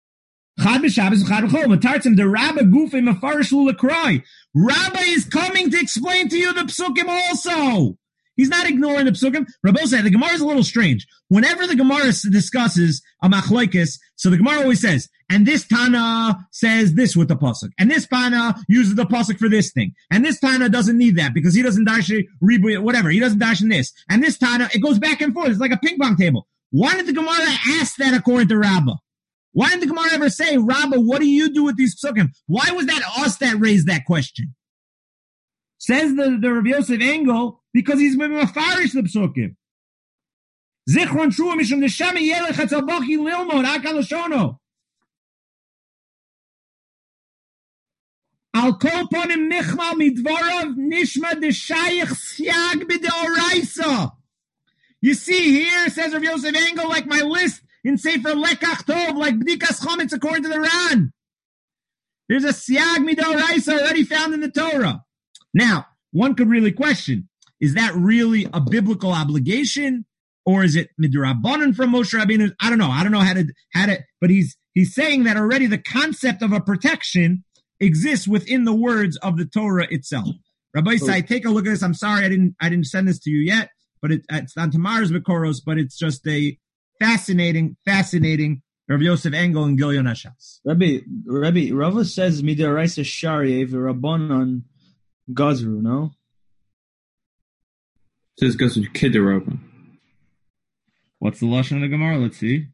Chad b'Shabbos, chad b'chol. Matartzim the Rabba gufim mafarish l'krai. Rabba is coming to explain to you the psukim also. He's not ignoring the psukim. Rabbi said the Gemara is a little strange. Whenever the Gemara discusses a machlokes, so the Gemara always says, and this Tana says this with the pasuk, and this Tana uses the pasuk for this thing, and this Tana doesn't need that because he doesn't dash ribu, whatever. He doesn't dash in this, and this Tana, it goes back and forth. It's like a ping pong table. Why did the Gemara ask that according to Rabba? Why didn't the Gemara ever say, Rabba, what do you do with these psukim? Why was that us that raised that question? Says the, the Rabbi Yosef Engel, because he's been mafarish the psukim. Zichron Trua mishum neshama yelech hatzalbachi lilmod akal lashono. Al kol ponim nichmal midvarav nishma deshayich siag b'deoraisa. You see here, says Rabbi Yosef Engel, like my list in Sefer Lekach Tov, like B'dikas Chometz according to the Ran. There's a siag midoraisa already found in the Torah. Now, one could really question, is that really a biblical obligation? Or is it midrabanan from Moshe Rabbeinu? I don't know. I don't know how to, how to, but he's, he's saying that already the concept of a protection exists within the words of the Torah itself. Rabbi Sai, take a look at this. I'm sorry I didn't, I didn't send this to you yet, but it, it's on tomorrow's Bikoros, but it's just a fascinating, fascinating Rabbi Yosef Engel and Gilyon Hashas.
Rabbi, Rabbi, Rava says midaraisa shari v'rabbanon gazru, no?
It says gazru kiderabban.
What's the lashon of the Gemara? Let's see.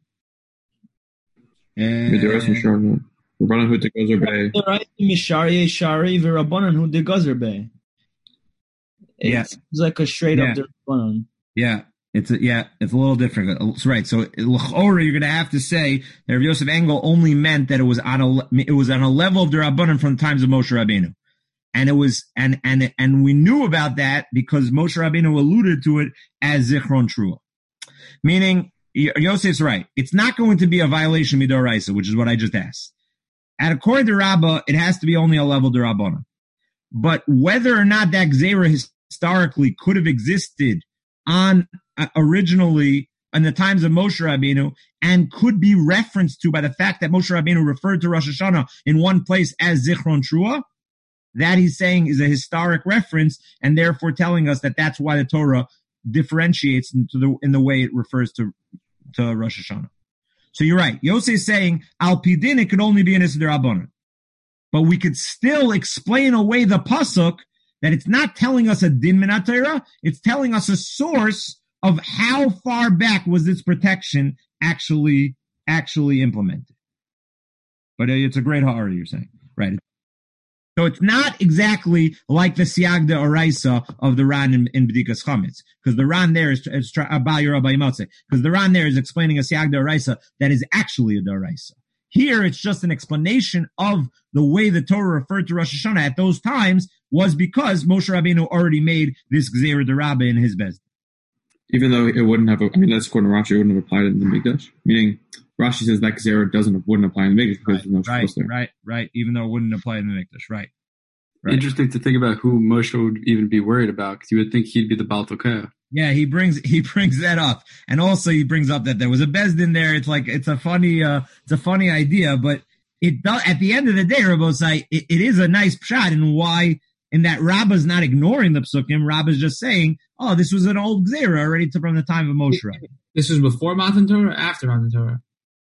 Midaraisa shari. Rabbanon hu de gazer bei.
Midaraisa mishari shari v'rabbanon hu de gazer bei.
Yeah.
It's like a straight
yeah.
up Rabbanon.
Yeah. It's a, yeah, it's a little different. It's right. So, l'chora, you're going to have to say that Rabbi Yosef Engel only meant that it was on a, it was on a level of the Rabbanan from the times of Moshe Rabbeinu. And it was, and, and, and we knew about that because Moshe Rabbeinu alluded to it as Zichron Trua. Meaning, Yosef's right. It's not going to be a violation of Midoraisa, which is what I just asked. And according to Rabbah, it has to be only a level of the Rabbanan. But whether or not that Gzera historically could have existed on uh, originally in the times of Moshe Rabbeinu and could be referenced to by the fact that Moshe Rabbeinu referred to Rosh Hashanah in one place as Zichron Trua, that he's saying is a historic reference and therefore telling us that that's why the Torah differentiates into the, in the way it refers to, to Rosh Hashanah. So you're right. Yosef is saying Al Pidin it could only be an Issur Rabbanan. But we could still explain away the pasuk that it's not telling us a din min Torah, it's telling us a source of how far back was this protection actually actually implemented. But it's a great horror, you're saying, right? So it's not exactly like the Siag de Oraisa of the Ran in, in B'dikas Chametz, because the Ran there is because the Ran there is explaining a Siag de Oraisa that is actually a de Oraisa. Here, it's just an explanation of the way the Torah referred to Rosh Hashanah at those times was because Moshe Rabbeinu already made this Gzeira de Rabbah in his Bezdin.
Even though it wouldn't have, I mean, that's according to Rashi, it wouldn't have applied in the Mikdash. Meaning, Rashi says that Gzeira doesn't, wouldn't apply in the Mikdash because
right,
there's no
right,
there.
Right, right, even though it wouldn't apply in the Mikdash, right. right.
Interesting to think about who Moshe would even be worried about, because you would think he'd be the Baal Tokeh.
Yeah, he brings he brings that up, and also he brings up that there was a Bezdin there. It's like it's a funny uh, it's a funny idea, but it does. At the end of the day, Rabosai, it, it is a nice pshat, and why in that Rabbah's not ignoring the psukim. Rabbah's just saying, "Oh, this was an old Gzeira already from the time of Moshe Rabbeinu."
This was before Matan Torah or after Matan Torah?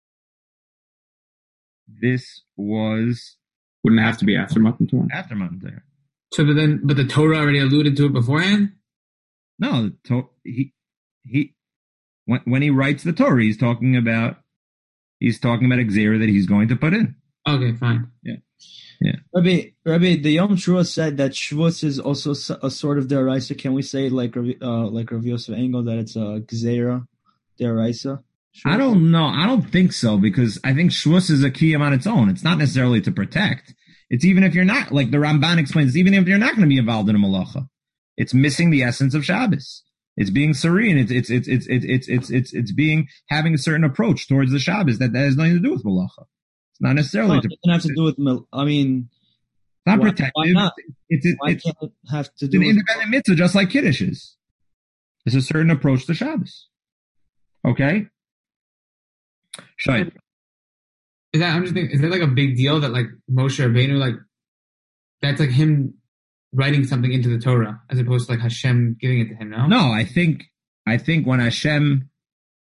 This was
Wouldn't have to be after Matan Torah.
after Matan Torah.
So, but then, but the Torah already alluded to it beforehand.
No, the to- he he when when he writes the Torah, he's talking about he's talking about a Gzeira that he's going to put in.
Okay, fine.
Yeah, yeah.
Rabbi, Rabbi, the Yom Shua said that Shavuos is also a sort of deraisa. Can we say like uh, like Rav Yosef Engel that it's a Gzeira deraisa?
I don't know. I don't think so because I think Shavuos is a kiyum on its own. It's not necessarily to protect. It's even if you're not, like the Ramban explains, even if you're not going to be involved in a malacha. It's missing the essence of Shabbos. It's being serene. It's it's it's it's it's it's it's it's, it's being having a certain approach towards the Shabbos that, that has nothing to do with malacha. It's not necessarily.
No,
to
it doesn't have to do with. Mil- I mean,
it's not
why,
protective.
why not?
It's it's,
why
it's,
can't it have to
it's
do
an
with
independent mitzvah, just like Kiddush is. It's a certain approach to Shabbos. Okay. Shai.
Is that I'm just thinking, is that like a big deal that like Moshe Rabbeinu, like that's like him writing something into the Torah as opposed to like Hashem giving it to him? No,
No, I think I think when Hashem,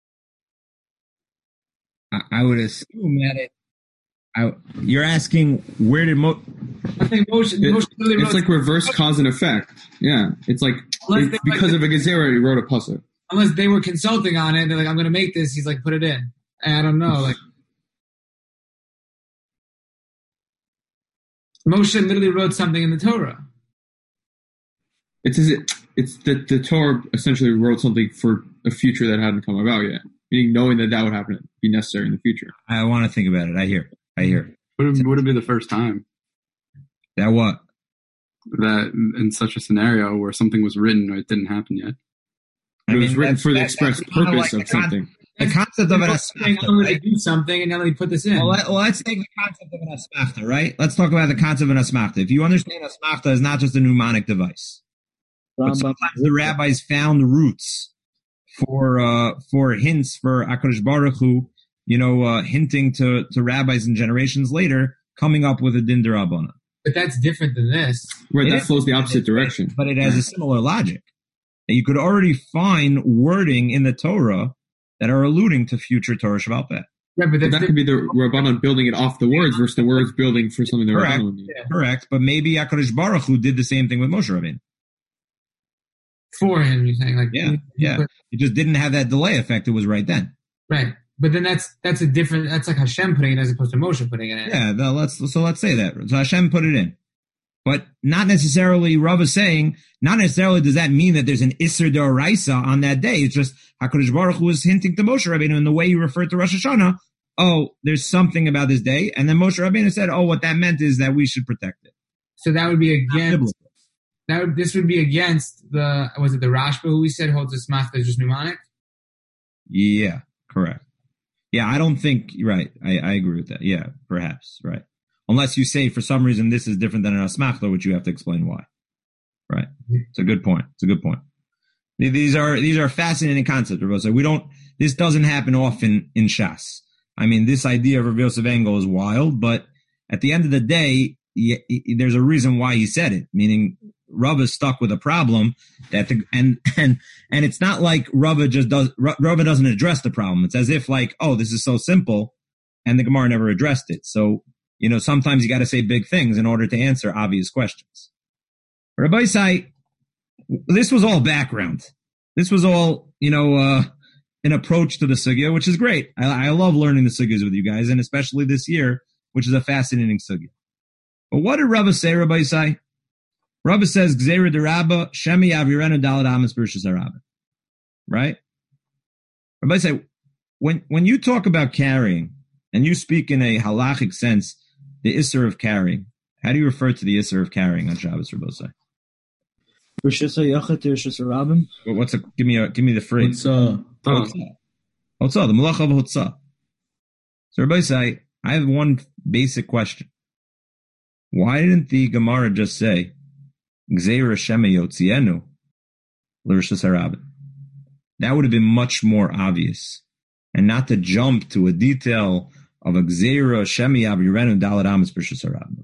I, I would assume that it. I, you're asking where did Mo?
I think Moshe,
It-
Moshe really
it's
wrote-
like reverse cause and effect. Yeah, it's like
Unless
it-
they-
because
like-
of a gezerah, he wrote a pasuk.
unless they were consulting on it, they're like, I'm going to make this. He's like, put it in. And I don't know, like. Moshe literally wrote something in the Torah.
It's as it, it's the the Torah essentially wrote something for a future that hadn't come about yet, meaning knowing that that would happen, be necessary in the future.
I want to think about it. I hear. I hear.
Would it, would it be the first time
That what?
that in such a scenario where something was written or it didn't happen yet?
I
It was
mean,
written
that-
for the
that-
express
that's kinda
purpose
like
of
the con-
something.
The concept of an
Saying, I'm
asmachta,
going
right?
to do something, and now let me put this in.
Well, let, well, let's take the concept of an asmachta, right? Let's talk about the concept of an asmachta. If you understand asmachta is not just a mnemonic device, but
Rambam.
sometimes the rabbis found roots for uh, for hints for Hakadosh Baruch Hu, you know, uh, hinting to to rabbis and generations later, coming up with a din d'Rabbanan.
But that's different than this.
Right,
It
that
is-
flows the opposite direction.
But it has a similar logic. And you could already find wording in the Torah that are alluding to future Torah Shabbat Peh.
Right, but
But
that's
that could be the Rabbanon building it off the words versus the words building for something the
Correct.
Rabbanon would need.
Correct, but maybe Hakadosh Baruch Hu did the same thing with Moshe Rabbeinu.
for him. You're saying like,
Yeah, yeah.
But-
It just didn't have that delay effect. It was right then.
right. But then that's that's a different. That's like Hashem putting it as opposed to Moshe putting it in.
Yeah, the, let's so let's say that. So Hashem put it in, but not necessarily. Rav is saying not necessarily does that mean that there's an Isser D'Oraisa on that day. It's just Hakadosh Baruch Hu was hinting to Moshe Rabbeinu in the way he referred to Rosh Hashanah. Oh, there's something about this day, and then Moshe Rabbeinu said, "Oh, what that meant is that we should protect it."
So that would be against.
Biblical.
That would, this would be against the was it the Rashba who we said holds this math as just mnemonic.
Yeah, correct. Yeah, I don't think you're right. I, I agree with that. Yeah, perhaps right. Unless you say for some reason this is different than an asmachta, which you have to explain why. Right. It's a good point. It's a good point. These are these are fascinating concepts, Rabbi Yosef. We don't. This doesn't happen often in Shas. I mean, this idea of Rabbi Yosef Engel is wild, but at the end of the day, he, he, there's a reason why he said it. Meaning, Rava is stuck with a problem that the and and and it's not like Rava just does Rava doesn't address the problem. It's as if like, oh, this is so simple, and the Gemara never addressed it. So you know, sometimes you got to say big things in order to answer obvious questions. Rabbi Isai, this was all background. This was all you know, uh, an approach to the sugya, which is great. I, I love learning the sugyas with you guys, and especially this year, which is a fascinating sugya. But what did Rava say, Rabbi Isai? Rabbi says, Gzeira de Rabba, Shemi Avirenu Dalad Amas Bershus Arabah. Right? Rabbi say, when, when you talk about carrying, and you speak in a halachic sense, the Isser of carrying, how do you refer to the Isser of carrying on Shabbos, Rabbi say?
Rishus HaYachid to Rishus HaRabim.
What's a, give me a, give me the phrase.
It's uh,
Hotzah. Hotzah, the Malach of Hotzah. So Rabbi say, I have one basic question. Why didn't the Gemara just say, Gzeira Shema Yotzienu L'Rishus HaRabim? That would have been much more obvious, and not to jump to a detail of a Gzeira Shema Yavirenu Dalad Amas B'Rishus HaRabim.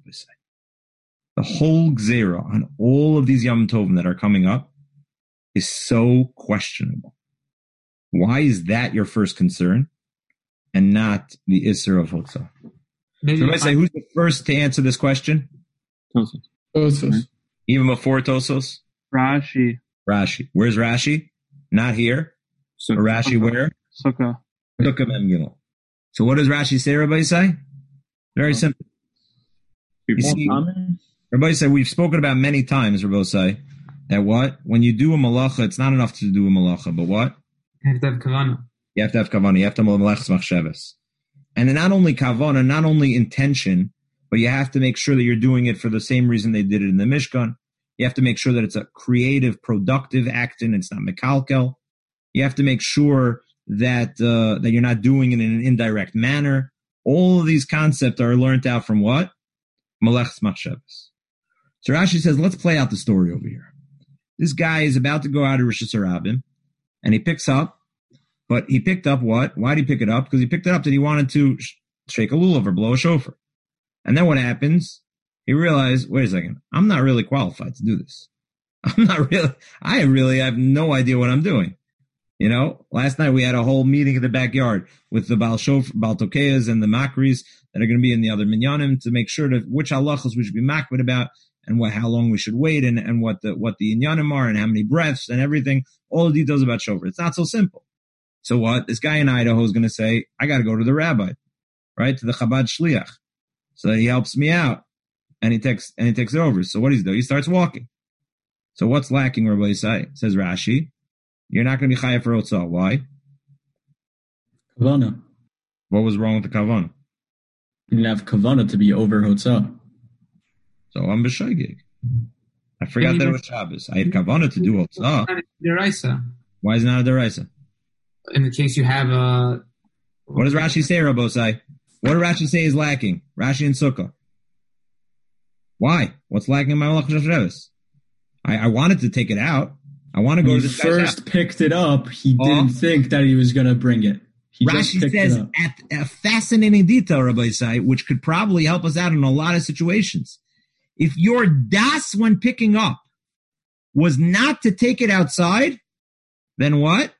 The whole Gzeira on all of these Yom Tovim that are coming up is so questionable. Why is that your first concern, and not the Isser of Hotzah? So I say, who's the first to answer this question?
Tosfos.
Even before Tosos?
Rashi,
Rashi. Where's Rashi? Not here.
So
Or Rashi where?
Sukkah.
Sukkah Mem Gimel. So what does Rashi say, Rabbi say? Very simple. You see,
Amen.
Rabbi say, we've spoken about many times, Rabbi say, that what? When you do a malacha, it's not enough to do a malacha, but what?
You have to have kavana.
You have to have kavanah. You have to have malachs machshavas. And then not only kavanah, not only intention, but you have to make sure that you're doing it for the same reason they did it in the Mishkan. You have to make sure that it's a creative, productive act and it's not mekalkel. You have to make sure that uh, that you're not doing it in an indirect manner. All of these concepts are learned out from what? Malachs machshavas. So Rashi says, let's play out the story over here. This guy is about to go out of Rishus HaRabim, and he picks up, but he picked up what? Why did he pick it up? Because he picked it up that he wanted to shake a lulav or blow a shofar. And then what happens? He realized, wait a second, I'm not really qualified to do this. I'm not really, I really have no idea what I'm doing. You know, last night we had a whole meeting in the backyard with the Baal Shof, Baal Tokeas and the Makris that are going to be in the other minyanim to make sure that which halachas we should be makbid about and what, how long we should wait and, and what the, what the inyanim are and how many breaths and everything, all the details about shofar. It's not so simple. So what? This guy in Idaho is going to say, I got to go to the rabbi, right? To the Chabad Shliach. So he helps me out and he takes, and he takes it over. So what does he do? He starts walking. So what's lacking, Rabbi Yisai? Says Rashi. You're not going to be chayav for Otzah. Why?
Kavana.
What was wrong with the kavanah?
You didn't have kavana to be over Hotzah.
So I'm b'shoigig. I forgot that it was Shabbos. I had kavanah to do Otzah.
Deraisa.
Why is it not a deraisa?
In the case you have a.
What does Rashi say, Rabbi Yisai? What does Rashi say is lacking? Rashi and Sukkah. Why? What's lacking in my Malach Shabbos? I, I wanted to take it out. I want to go
when
to
he
this guy's
first
house.
picked it up, he
Oh.
didn't think that he was going to bring it. He just
Rashi
picked
says
it up.
at a fascinating detail, Rabbi Yisai, which could probably help us out in a lot of situations. If your das when picking up was not to take it outside, then what?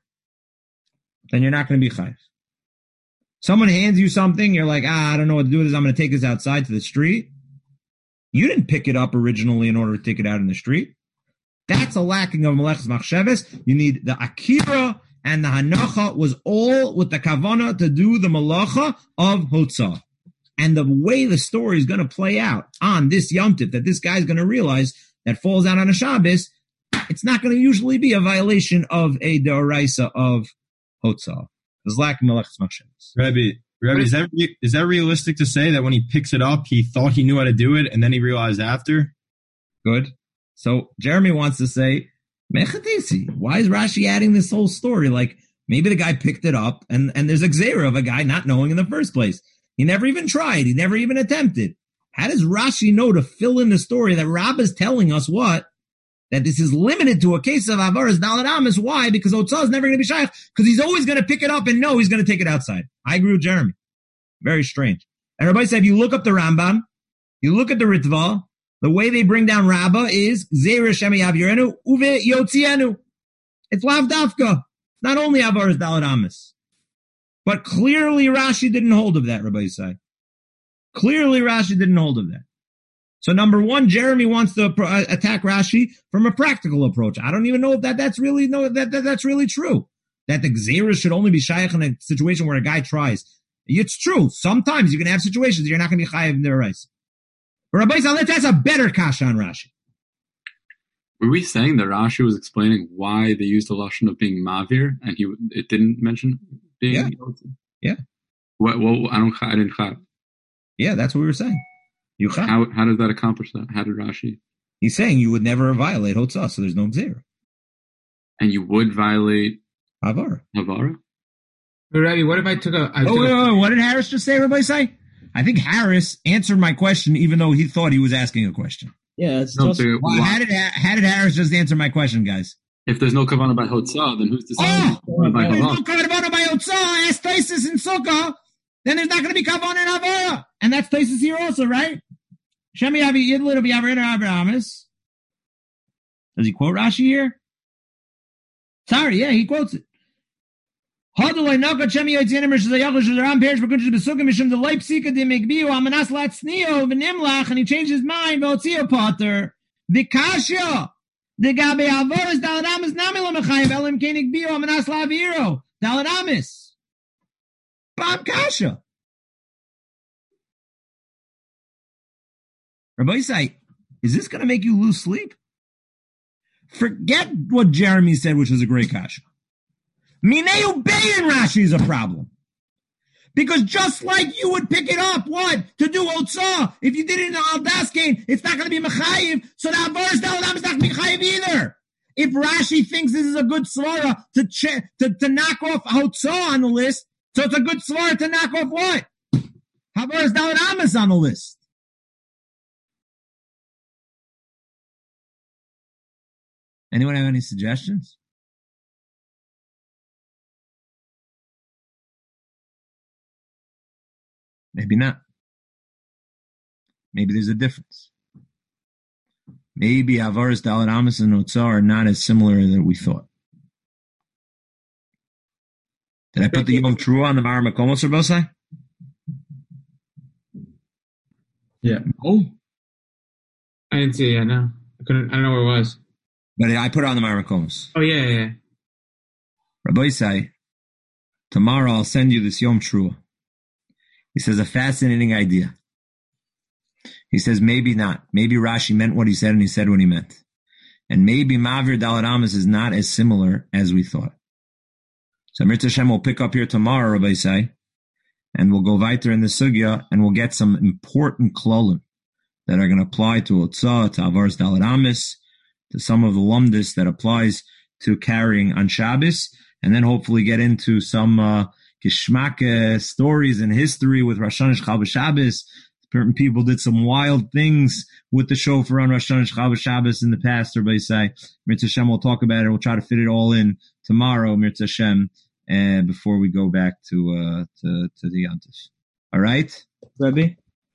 Then you're not going to be chayiv. Someone hands you something, you're like, ah, I don't know what to do with this. I'm going to take this outside to the street. You didn't pick it up originally in order to take it out in the street. That's a lacking of Melech's Machsheves. You need the Akira and the Hanacha was all with the Kavana to do the Malacha of Hotzah. And the way the story is going to play out on this Yom Tov, that this guy's going to realize that falls out on a Shabbos, it's not going to usually be a violation of a Deoraisa of Hotzah. There's lacking Melech's Machsheves.
Rabbi, Rabbi, is that, re- is that realistic to say that when he picks it up, he thought he knew how to do it and then he realized after?
Good. So Jeremy wants to say, Mechatisi, why is Rashi adding this whole story? Like, maybe the guy picked it up and, and there's a xera of a guy not knowing in the first place. He never even tried. He never even attempted. How does Rashi know to fill in the story that Rabbah is telling us what? That this is limited to a case of Avaras Daled Amos. Why? Because Otzah is never going to be shaykh. Because he's always going to pick it up and know he's going to take it outside. I agree with Jeremy. Very strange. And Rabbi said, if you look up the Rambam, you look at the Ritva, the way they bring down Rabbah is Zera Shemi Avirenu Uve Yotzienu. It's Lav Dafka. Not only Avaras Daled Amos. But clearly Rashi didn't hold of that, Rabbi Yisai. Clearly Rashi didn't hold of that. So number one, Jeremy wants to uh, attack Rashi from a practical approach. I don't even know if that that's really no that, that that's really true. That the Xera should only be shaykh in a situation where a guy tries. It's true. Sometimes you can have situations you're not going to be chayiv in their rice. But Rabbi Yisai, let's ask a better kasha on Rashi.
Were we saying that Rashi was explaining why they used the lashon of being mavir and he it didn't mention being?
Yeah. Yeah.
What? Well, I don't. I didn't.
Yeah, that's what we were saying. You
how how does that accomplish that? How did Rashi?
He's saying you would never violate Hotzah, so there's no Xera.
And you would violate
Havara.
Havara?
But Rabbi, what if I took a? I
oh,
took
wait,
a,
wait, wait, what did Harris just say? Everybody say? I think Harris answered my question, even though he thought he was asking a question.
Yeah, it's
No,
just
so
Well,
why-
how did how did Harris just answer my question, guys?
If there's no kavanah by Hotzah, then who's deciding
Oh,
by
there's no
Havara?
kavanah by Hotzah. Ask Taisus and Sukkah. Then there's not going to be kavanah in Havara, and that's Taisus here also, right? Shemi Avi Yidlin of Yavrin Abrahamis. Does he quote Rashi here? Sorry, yeah, he quotes it. Hadulay Naka Shemi Yitzinim Rishayach Sharam Perish Bakunch Besukim Mishum the Leipzika de Migbiu Amanas Latsnio Venimlach, and he changed his mind. Votzio Potter the Kasha the Gabe Avoras Daladamis Namila Mechayev Elim Kenig Bio Amanas Laviro Daladamis Bob Kasha. Rabbi Yisai, is this going to make you lose sleep? Forget what Jeremy said, which was a great kasha. Mineu Bayin Rashi is a problem. Because just like you would pick it up, what? To do Otzah. If you did it in Al Daskin, it's not going to be Mechayiv. So the Avaras Daladam is not going to be Mechayiv either. If Rashi thinks this is a good svara to, ch- to to knock off Otzah on the list, so it's a good svara to knock off what? Avaras Daladam is on the list. Anyone have any suggestions? Maybe not. Maybe there's a difference. Maybe Avaris, Dalet Amos, and Otzah are not as similar as we thought. Did I put the Yom Trua on the Mara Makomos or Bosai?
Yeah.
Oh.
I didn't see it yet, no. I couldn't, I don't know where it was.
But I put it on the Mara Makomos.
Oh, yeah, yeah, yeah.
Rabbi Isai, tomorrow I'll send you this Yom Trua. He says a fascinating idea. He says maybe not. Maybe Rashi meant what he said and he said what he meant. And maybe Mavir Dalet Amos is not as similar as we thought. So Mirza Hashem will pick up here tomorrow, Rabbi Isai, and we'll go weiter in the sugya and we'll get some important klolim that are going to apply to Otzah, to Avaris Dalet Amos, to some of the lumdis that applies to carrying on Shabbos, and then hopefully get into some uh, Geshmak uh, stories and history with Rosh Hashanah Chal Shabbos. Certain people did some wild things with the shofar on Rosh Hashanah Chal Shabbos in the past, Rabbi Isai. Mirza Hashem will talk about it. We'll try to fit it all in tomorrow, Mirza Hashem, uh, before we go back to uh, to, to the Yantif. All right?
Rebbe?